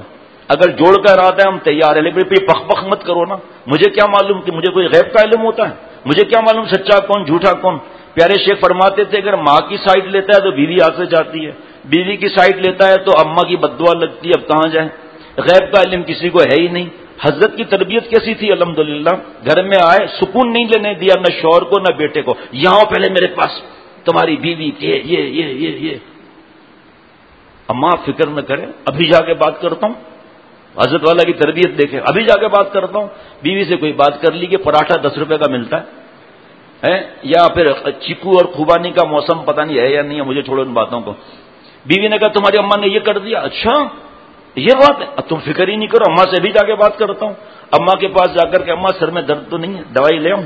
اگر جوڑ کر آتا ہے ہم تیار ہیں، لیکن پھر پخ پخ مت کرو نا. مجھے کیا معلوم کہ مجھے کوئی غیب کا علم ہوتا ہے؟ مجھے کیا معلوم سچا کون جھوٹا کون؟ پیارے شیخ فرماتے تھے اگر ماں کی سائڈ لیتا ہے تو بیوی ہاتھ سے جاتی ہے، بیوی کی سائڈ لیتا ہے تو اماں کی بد دعا لگتی ہے. اب کہاں جائیں؟ غیب کا علم کسی کو ہے ہی نہیں. حضرت کی تربیت کیسی تھی؟ الحمدللہ گھر میں آئے سکون نہیں لینے دیا، نہ شوہر کو نہ بیٹے کو. یہاں پہلے میرے پاس تمہاری بیوی کے یہ اماں فکر نہ کرے، ابھی جا کے بات کرتا ہوں. حضرت والا کی تربیت دیکھے، ابھی جا کے بات کرتا ہوں. بیوی سے کوئی بات کر لی کہ پراٹھا 10 روپے کا ملتا ہے، یا پھر چیکو اور خوبانی کا موسم پتہ نہیں ہے یا نہیں ہے، مجھے چھوڑو ان باتوں کو. بیوی نے کہا تمہاری اماں نے یہ کر دیا. اچھا یہ بات ہے، اب تم فکر ہی نہیں کرو. اماں سے بھی جا کے بات کرتا ہوں. اماں کے پاس جا کر کے اماں سر میں درد تو نہیں ہے، دوائی لے آؤں.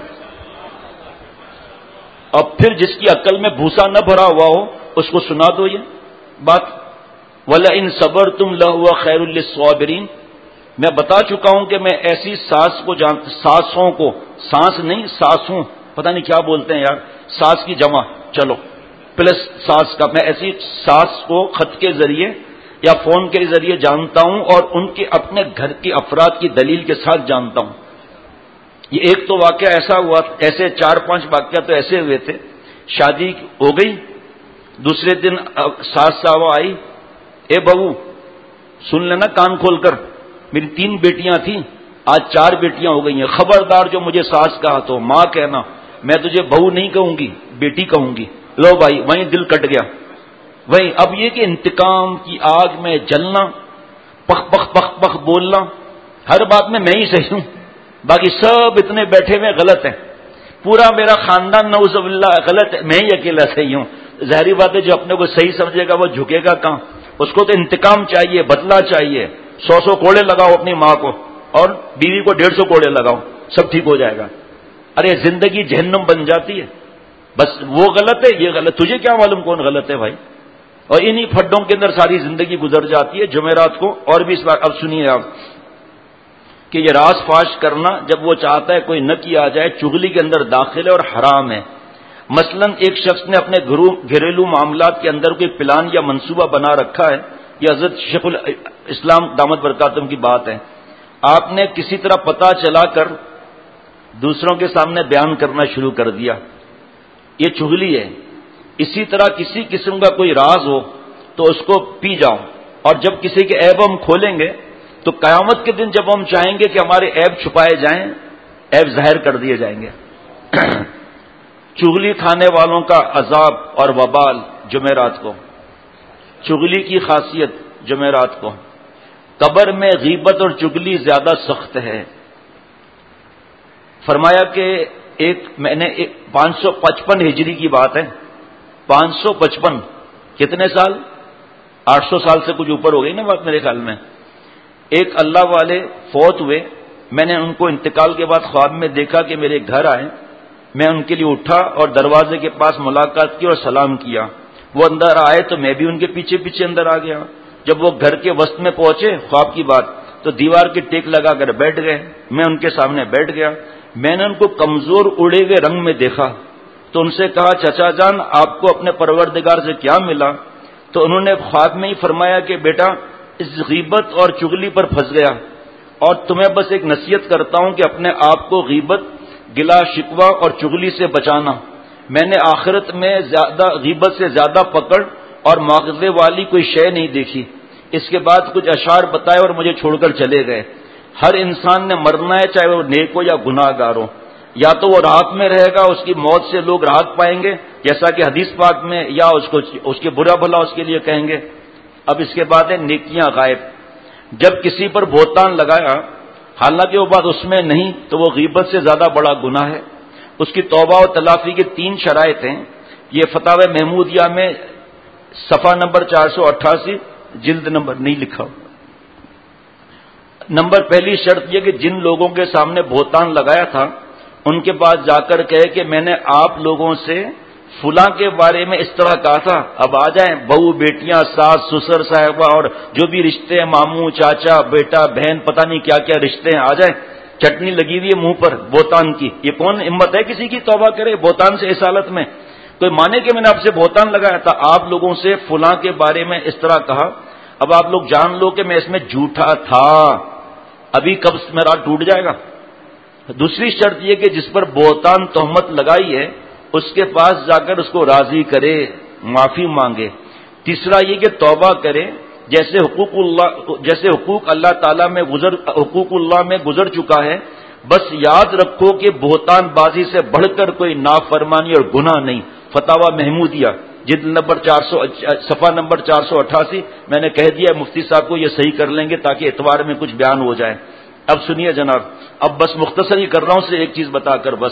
اب پھر جس کی عقل میں بھوسا نہ بھرا ہوا ہو اس کو سنا دو یہ بات. وَلَئِن صَبَرْتُمْ لَهُوَ خَيْرٌ لِّلصَّابِرِينَ. میں بتا چکا ہوں کہ میں ایسی ساسوں کو، سانس نہیں ساسوں، پتہ نہیں کیا بولتے ہیں یار، ساس کی جمع چلو پلس ساس کا، میں ایسی ساس کو خط کے ذریعے یا فون کے ذریعے جانتا ہوں اور ان کے اپنے گھر کے افراد کی دلیل کے ساتھ جانتا ہوں. یہ ایک تو واقعہ ایسا ہوا، ایسے 4-5 واقعہ تو ایسے ہوئے تھے. شادی ہو گئی، دوسرے دن ساس صاحب آئی، اے بہو سن لینا کان کھول کر، میری 3 بیٹیاں تھیں آج 4 بیٹیاں ہو گئی ہیں، خبردار جو مجھے ساس کہا تو ماں کہنا، میں تجھے بہو نہیں کہوں گی بیٹی کہوں گی. لو بھائی وہیں دل کٹ گیا. وہیں اب یہ کہ انتقام کی آگ میں جلنا، پخ پخ پخ پخ بولنا، ہر بات میں ہی صحیح ہوں، باقی سب اتنے بیٹھے ہوئے غلط ہیں، پورا میرا خاندان نعوذ باللہ غلط ہے، میں ہی اکیلا صحیح ہوں. ظاہری بات ہے جو اپنے کو صحیح سمجھے گا وہ جھکے گا کہاں؟ اس کو تو انتقام چاہیے، بدلہ چاہیے. 100 کوڑے لگاؤ اپنی ماں کو اور بیوی کو 150 کوڑے لگاؤ، سب ٹھیک ہو جائے گا. ارے زندگی جہنم بن جاتی ہے. بس وہ غلط ہے یہ غلط، تجھے کیا معلوم کون غلط ہے بھائی؟ اور انہی پھڈوں کے اندر ساری زندگی گزر جاتی ہے. جمعرات کو اور بھی اس بار اب سنیے آپ کہ یہ راز فاش کرنا جب وہ چاہتا ہے کوئی نہ کیا جائے، چغلی کے اندر داخل ہے اور حرام ہے. مثلا ایک شخص نے اپنے گھریلو معاملات کے اندر کوئی پلان یا منصوبہ بنا رکھا ہے، یہ حضرت شیخ الاسلام دامت برکاتہم کی بات ہے. آپ نے کسی طرح پتہ چلا کر دوسروں کے سامنے بیان کرنا شروع کر دیا، یہ چغلی ہے. اسی طرح کسی قسم کا کوئی راز ہو تو اس کو پی جاؤ، اور جب کسی کے عیب ہم کھولیں گے تو قیامت کے دن جب ہم چاہیں گے کہ ہمارے عیب چھپائے جائیں، عیب ظاہر کر دیے جائیں گے. چغلی کھانے والوں کا عذاب اور وبال جمعرات کو. چغلی کی خاصیت جمعرات کو، قبر میں غیبت اور چغلی زیادہ سخت ہے. فرمایا کہ میں نے 555 ہجری کی بات ہے، 555 کتنے سال؟ 800 سال سے کچھ اوپر ہو گئی نا بات میرے خیال میں. ایک اللہ والے فوت ہوئے، میں نے ان کو انتقال کے بعد خواب میں دیکھا کہ میرے گھر آئے. میں ان کے لیے اٹھا اور دروازے کے پاس ملاقات کی اور سلام کیا. وہ اندر آئے تو میں بھی ان کے پیچھے پیچھے اندر آ گیا. جب وہ گھر کے وسط میں پہنچے، خواب کی بات، تو دیوار کی ٹیک لگا کر بیٹھ گئے. میں ان کے سامنے بیٹھ گیا. میں نے ان کو کمزور اڑے ہوئے رنگ میں دیکھا تو ان سے کہا چچا جان آپ کو اپنے پروردگار سے کیا ملا؟ تو انہوں نے خواب میں ہی فرمایا کہ بیٹا اس غیبت اور چغلی پر پھنس گیا، اور تمہیں بس ایک نصیحت کرتا ہوں کہ اپنے آپ کو غیبت، گلا شکوہ اور چغلی سے بچانا. میں نے آخرت میں غیبت سے زیادہ پکڑ اور مواخذے والی کوئی شے نہیں دیکھی. اس کے بعد کچھ اشعار بتائے اور مجھے چھوڑ کر چلے گئے. ہر انسان نے مرنا ہے، چاہے وہ نیک ہو یا گناہ گار ہو. یا تو وہ راحت میں رہے گا، اس کی موت سے لوگ راحت پائیں گے جیسا کہ حدیث پاک میں، یا اس کے برا بھلا اس کے لیے کہیں گے. اب اس کے بعد ہے نیکیاں غائب. جب کسی پر بہتان لگایا حالانکہ وہ بات اس میں نہیں تو وہ غیبت سے زیادہ بڑا گناہ ہے. اس کی توبہ و تلافی کی 3 شرائط ہیں. یہ فتاوی محمودیہ میں صفحہ نمبر 488 جلد نمبر نہیں لکھا. نمبر پہلی شرط یہ کہ جن لوگوں کے سامنے بہتان لگایا تھا ان کے پاس جا کر کہے کہ میں نے آپ لوگوں سے فلاں کے بارے میں اس طرح کہا تھا. اب آ جائیں بہو بیٹیاں، ساس سسر صاحبہ اور جو بھی رشتے ہیں، ماموں چاچا بیٹا بہن، پتہ نہیں کیا کیا رشتے ہیں، آ جائیں. چٹنی لگی ہوئی ہے منہ پر بہتان کی. یہ کون ہمت ہے کسی کی توبہ کرے بہتان سے اس حالت میں؟ کوئی مانے کہ میں نے آپ سے بہتان لگایا تھا، آپ لوگوں سے فلاں کے بارے میں اس طرح کہا. اب آپ لوگ جان لو کہ میں اس میں جھوٹا تھا، ابھی کب میرا ٹوٹ جائے گا؟ دوسری شرط یہ کہ جس پر بہتان تہمت لگائی ہے اس کے پاس جا کر اس کو راضی کرے، معافی مانگے۔ تیسرا یہ کہ توبہ کرے، جیسے حقوق اللہ تعالیٰ میں حقوق اللہ میں گزر چکا ہے، بس یاد رکھو کہ بہتان بازی سے بڑھ کر کوئی نافرمانی اور گناہ نہیں۔ فتاوی محمودیہ جلد نمبر 400 صفحہ نمبر 488، میں نے کہہ دیا مفتی صاحب کو یہ صحیح کر لیں گے تاکہ اتوار میں کچھ بیان ہو جائے۔ اب سنیے جناب، اب بس مختصر ہی کر رہا ہوں، سے ایک چیز بتا کر بس،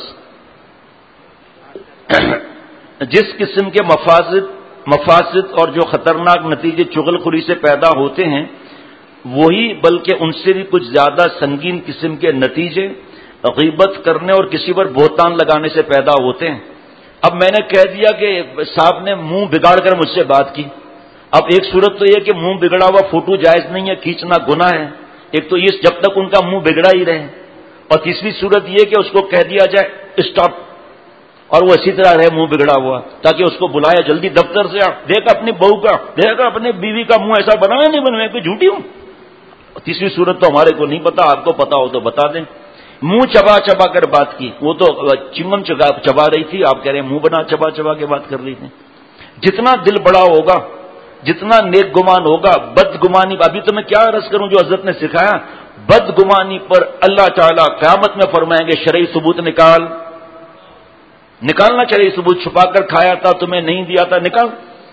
جس قسم کے مفاسد اور جو خطرناک نتیجے چغل خوری سے پیدا ہوتے ہیں، وہی بلکہ ان سے بھی کچھ زیادہ سنگین قسم کے نتیجے غیبت کرنے اور کسی پر بہتان لگانے سے پیدا ہوتے ہیں۔ اب میں نے کہہ دیا کہ صاحب نے منہ بگاڑ کر مجھ سے بات کی۔ اب ایک صورت تو یہ کہ منہ بگڑا ہوا فوٹو جائز نہیں ہے، کھینچنا گناہ ہے، ایک تو یہ جب تک ان کا منہ بگڑا ہی رہے، اور تیسری صورت یہ کہ اس کو کہہ دیا جائے اسٹاپ، اور وہ اسی طرح رہے منہ بگڑا ہوا، تاکہ اس کو بلایا جلدی دفتر سے، دیکھ اپنی بہو کا، دیکھ اپنی بیوی کا منہ ایسا بنایا نہیں بنایا، کوئی جھوٹی ہوں۔ تیسری صورت تو ہمارے کو نہیں پتا، آپ کو پتا ہو تو بتا دیں۔ منہ چبا چبا کر بات کی، وہ تو چنگم چبا رہی تھی، آپ کہہ رہے ہیں منہ بنا چبا چبا کے بات کر رہی تھی۔ جتنا دل بڑا ہوگا، جتنا نیک گمان ہوگا، بد گمانی، ابھی تو میں کیا عرض کروں جو حضرت نے سکھایا، بد گمانی پر اللہ تعالیٰ قیامت میں فرمائیں گے شرعی ثبوت نکالنا چاہیے، ثبوت چھپا کر کھایا تھا، تمہیں نہیں دیا تھا، نکال،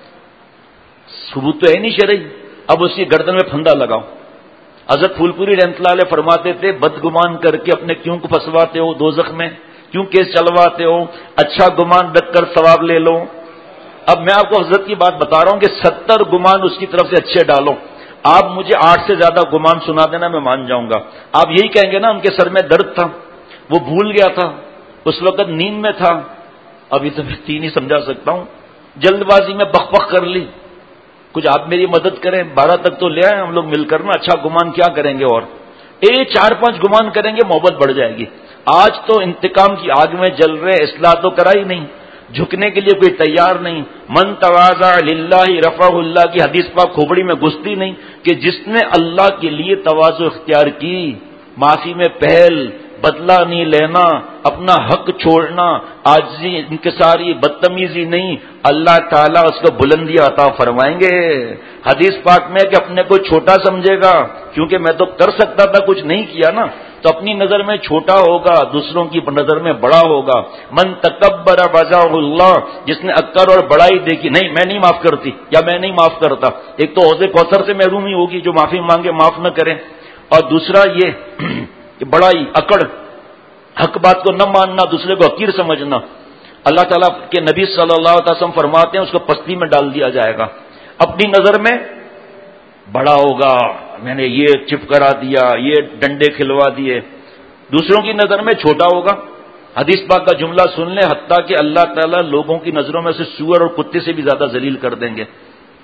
ثبوت تو ہے نہیں شرعی، اب اس کی گردن میں پھندا لگاؤ۔ حضرت پھول پوری رحمۃ اللہ علیہ فرماتے تھے بدگمان کر کے اپنے کیوں کو پھنسواتے ہو دوزخ میں، کیوں کیس چلواتے ہو، اچھا گمان رکھ کر ثواب لے لو۔ اب میں آپ کو حضرت کی بات بتا رہا ہوں کہ 70 گمان اس کی طرف سے اچھے ڈالو، آپ مجھے 8 سے زیادہ گمان سنا دینا، میں مان جاؤں گا۔ آپ یہی کہیں گے نا ان کے سر میں درد تھا، وہ بھول گیا تھا، اس وقت نیند میں تھا، ابھی تو میں 3 ہی سمجھا سکتا ہوں، جلد بازی میں بخ بخ کر لی، کچھ آپ میری مدد کریں، 12 تک تو لے آئیں ہم لوگ مل کر نا، اچھا گمان کیا کریں گے، اور 4-5 گمان کریں گے محبت بڑھ جائے گی۔ آج تو انتقام کی آگ میں جل رہے، اصلاح تو کرا ہی نہیں، جھکنے کے لیے کوئی تیار نہیں۔ من تواضع للہ رفعہ اللہ کی حدیث پاک کھوپڑی میں گھستی نہیں کہ جس نے اللہ کے لیے تواضع اختیار کی، معافی میں پہل، بدلہ نہیں لینا، اپنا حق چھوڑنا، عاجزی، انکساری، بدتمیزی نہیں، اللہ تعالیٰ اس کو بلندی عطا فرمائیں گے۔ حدیث پاک میں کہ اپنے کو چھوٹا سمجھے گا، کیونکہ میں تو کر سکتا تھا کچھ نہیں کیا نا، تو اپنی نظر میں چھوٹا ہوگا، دوسروں کی نظر میں بڑا ہوگا۔ من تکبر وجاہ اللہ، جس نے اکر اور بڑائی دیکھی، نہیں میں نہیں معاف کرتی یا میں نہیں معاف کرتا، ایک تو حوض کوثر سے محرومی ہوگی، جو معافی مانگے معاف نہ کریں، اور دوسرا یہ کہ بڑائی، اکڑ، حق بات کو نہ ماننا، دوسرے کو حقیر سمجھنا۔ اللہ تعالیٰ کے نبی صلی اللہ علیہ وسلم فرماتے ہیں اس کو پستی میں ڈال دیا جائے گا، اپنی نظر میں بڑا ہوگا، میں نے یہ چپ کرا دیا، یہ ڈنڈے کھلوا دیے، دوسروں کی نظر میں چھوٹا ہوگا۔ حدیث پاک کا جملہ سن لیں، حتیٰ کہ اللہ تعالیٰ لوگوں کی نظروں میں سے سور اور کتے سے بھی زیادہ ذلیل کر دیں گے۔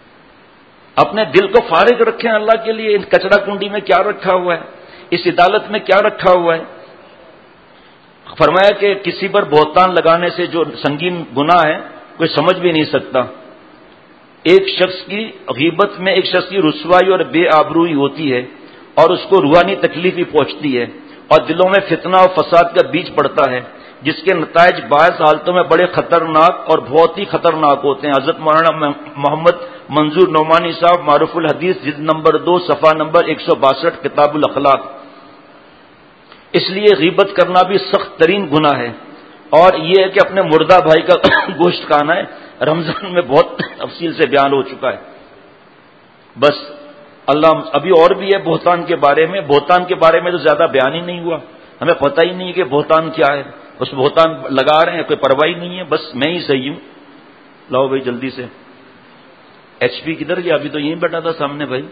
اپنے دل کو فارغ رکھیں اللہ کے لیے، اس کچرا کنڈی میں کیا رکھا ہوا ہے، اس عدالت میں کیا رکھا ہوا ہے۔ فرمایا کہ کسی پر بہتان لگانے سے جو سنگین گناہ ہے کوئی سمجھ بھی نہیں سکتا۔ ایک شخص کی غیبت میں ایک شخص کی رسوائی اور بے آبروئی ہوتی ہے، اور اس کو روحانی تکلیف بھی پہنچتی ہے، اور دلوں میں فتنہ اور فساد کا بیج پڑتا ہے، جس کے نتائج بعض حالتوں میں بڑے خطرناک اور بہت ہی خطرناک ہوتے ہیں۔ حضرت مولانا محمد منظور نعمانی صاحب معروف الحدیث جلد نمبر 2 صفحہ نمبر 162 کتاب الاخلاق۔ اس لیے غیبت کرنا بھی سخت ترین گناہ ہے، اور یہ ہے کہ اپنے مردہ بھائی کا گوشت کھانا ہے، رمضان میں بہت تفصیل سے بیان ہو چکا ہے۔ بس اللہ ابھی اور بھی ہے بہتان کے بارے میں، بہتان کے بارے میں تو زیادہ بیان ہی نہیں ہوا، ہمیں پتہ ہی نہیں کہ بہتان کیا ہے، بس بہتان لگا رہے ہیں، کوئی پرواہ ہی نہیں ہے، بس میں ہی صحیح ہوں۔ لاؤ بھائی جلدی سے، ایچ پی کدھر گیا؟ ابھی تو یہیں بیٹھا تھا سامنے بھائی،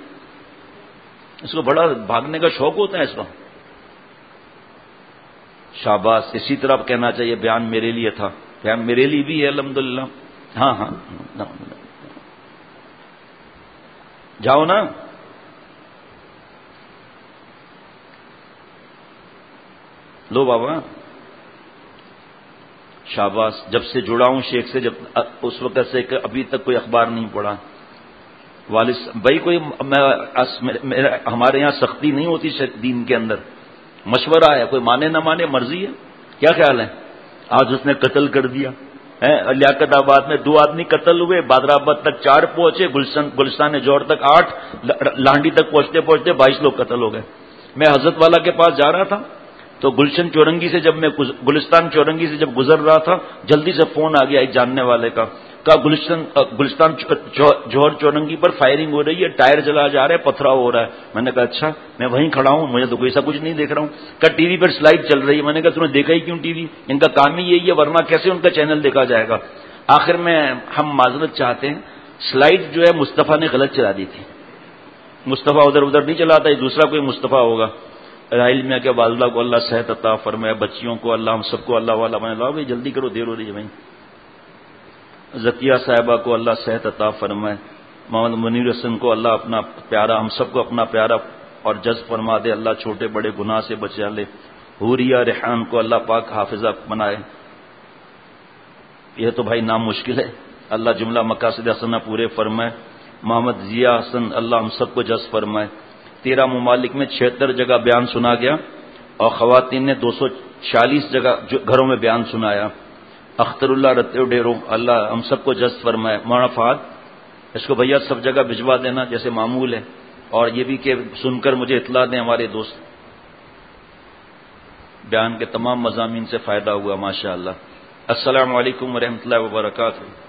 اس کو بڑا بھاگنے کا شوق ہوتا ہے اس کا۔ شاباش، اسی طرح کہنا چاہیے بیان میرے لیے تھا، بیان میرے لیے بھی ہے الحمدللہ۔ ہاں ہاں جاؤ نا، لو بابا، شاباش۔ جب سے جڑا ہوں شیخ سے، جب اس وقت سے کہ ابھی تک کوئی اخبار نہیں پڑھا، بھائی کوئی ہمارے یہاں سختی نہیں ہوتی دین کے اندر، مشورہ ہے، کوئی مانے نہ مانے مرضی ہے. کیا خیال ہے؟ آج اس نے قتل کر دیا، لیاقت آباد میں 2 آدمی قتل ہوئے، بادرآباد تک 4 پہنچے، گلستان جوہر تک 8، لانڈی تک پہنچتے پہنچتے 22 لوگ قتل ہو گئے. میں حضرت والا کے پاس جا رہا تھا تو گلشن چورنگی سے گلستان چورنگی سے جب گزر رہا تھا، جلدی سے فون آ گیا ایک جاننے والے کا، کہا گلستان جوہر چورنگی پر فائرنگ ہو رہی ہے، ٹائر جلا جا رہا ہے، پتھراؤ ہو رہا ہے. میں نے کہا اچھا، میں وہیں کھڑا ہوں، مجھے تو کوئی ایسا کچھ نہیں دیکھ رہا ہوں. کہا ٹی وی پر سلائیڈ چل رہی ہے. میں نے کہا تم نے دیکھا ہی کیوں ٹی وی؟ ان کا کام ہی یہی ہے، ورنہ کیسے ان کا چینل دیکھا جائے گا. آخر میں ہم معذرت چاہتے ہیں، سلائیڈ جو ہے مصطفیٰ نے غلط چلا دی تھی. مصطفیٰ ادھر نہیں چلاتا، یہ دوسرا کوئی مصطفیٰ ہوگا. راہیل میاں کے والدہ کو اللہ صحت عطا فرمائے، بچیوں کو اللہ، ہم سب کو اللہ والا بنا. لاؤ بھائی جلدی کرو، دیر ہو رہی ہے بھائی. ذکیہ صاحبہ کو اللہ صحت عطا فرمائے. محمد منیر حسن کو اللہ اپنا پیارا، ہم سب کو اپنا پیارا اور جذب فرما دے. اللہ چھوٹے بڑے گناہ سے بچا لے. حوریہ ریحان کو اللہ پاک حافظہ بنائے. یہ تو بھائی نام مشکل ہے. اللہ جملہ مقاصد حسنہ پورے فرمائے. محمد ضیاء حسن اللہ ہم سب کو جذب فرمائے. 13 ممالک میں 76 جگہ بیان سنا گیا اور خواتین نے 240 جگہ گھروں میں بیان سنایا. اختر اللہ رتو ڈیرو اللہ ہم سب کو جذب فرمائے. مولانا فہد اس کو بھیا سب جگہ بھجوا دینا جیسے معمول ہے، اور یہ بھی کہ سن کر مجھے اطلاع دیں ہمارے دوست. بیان کے تمام مضامین سے فائدہ ہوا ماشاء اللہ. السلام علیکم ورحمۃ اللہ وبرکاتہ.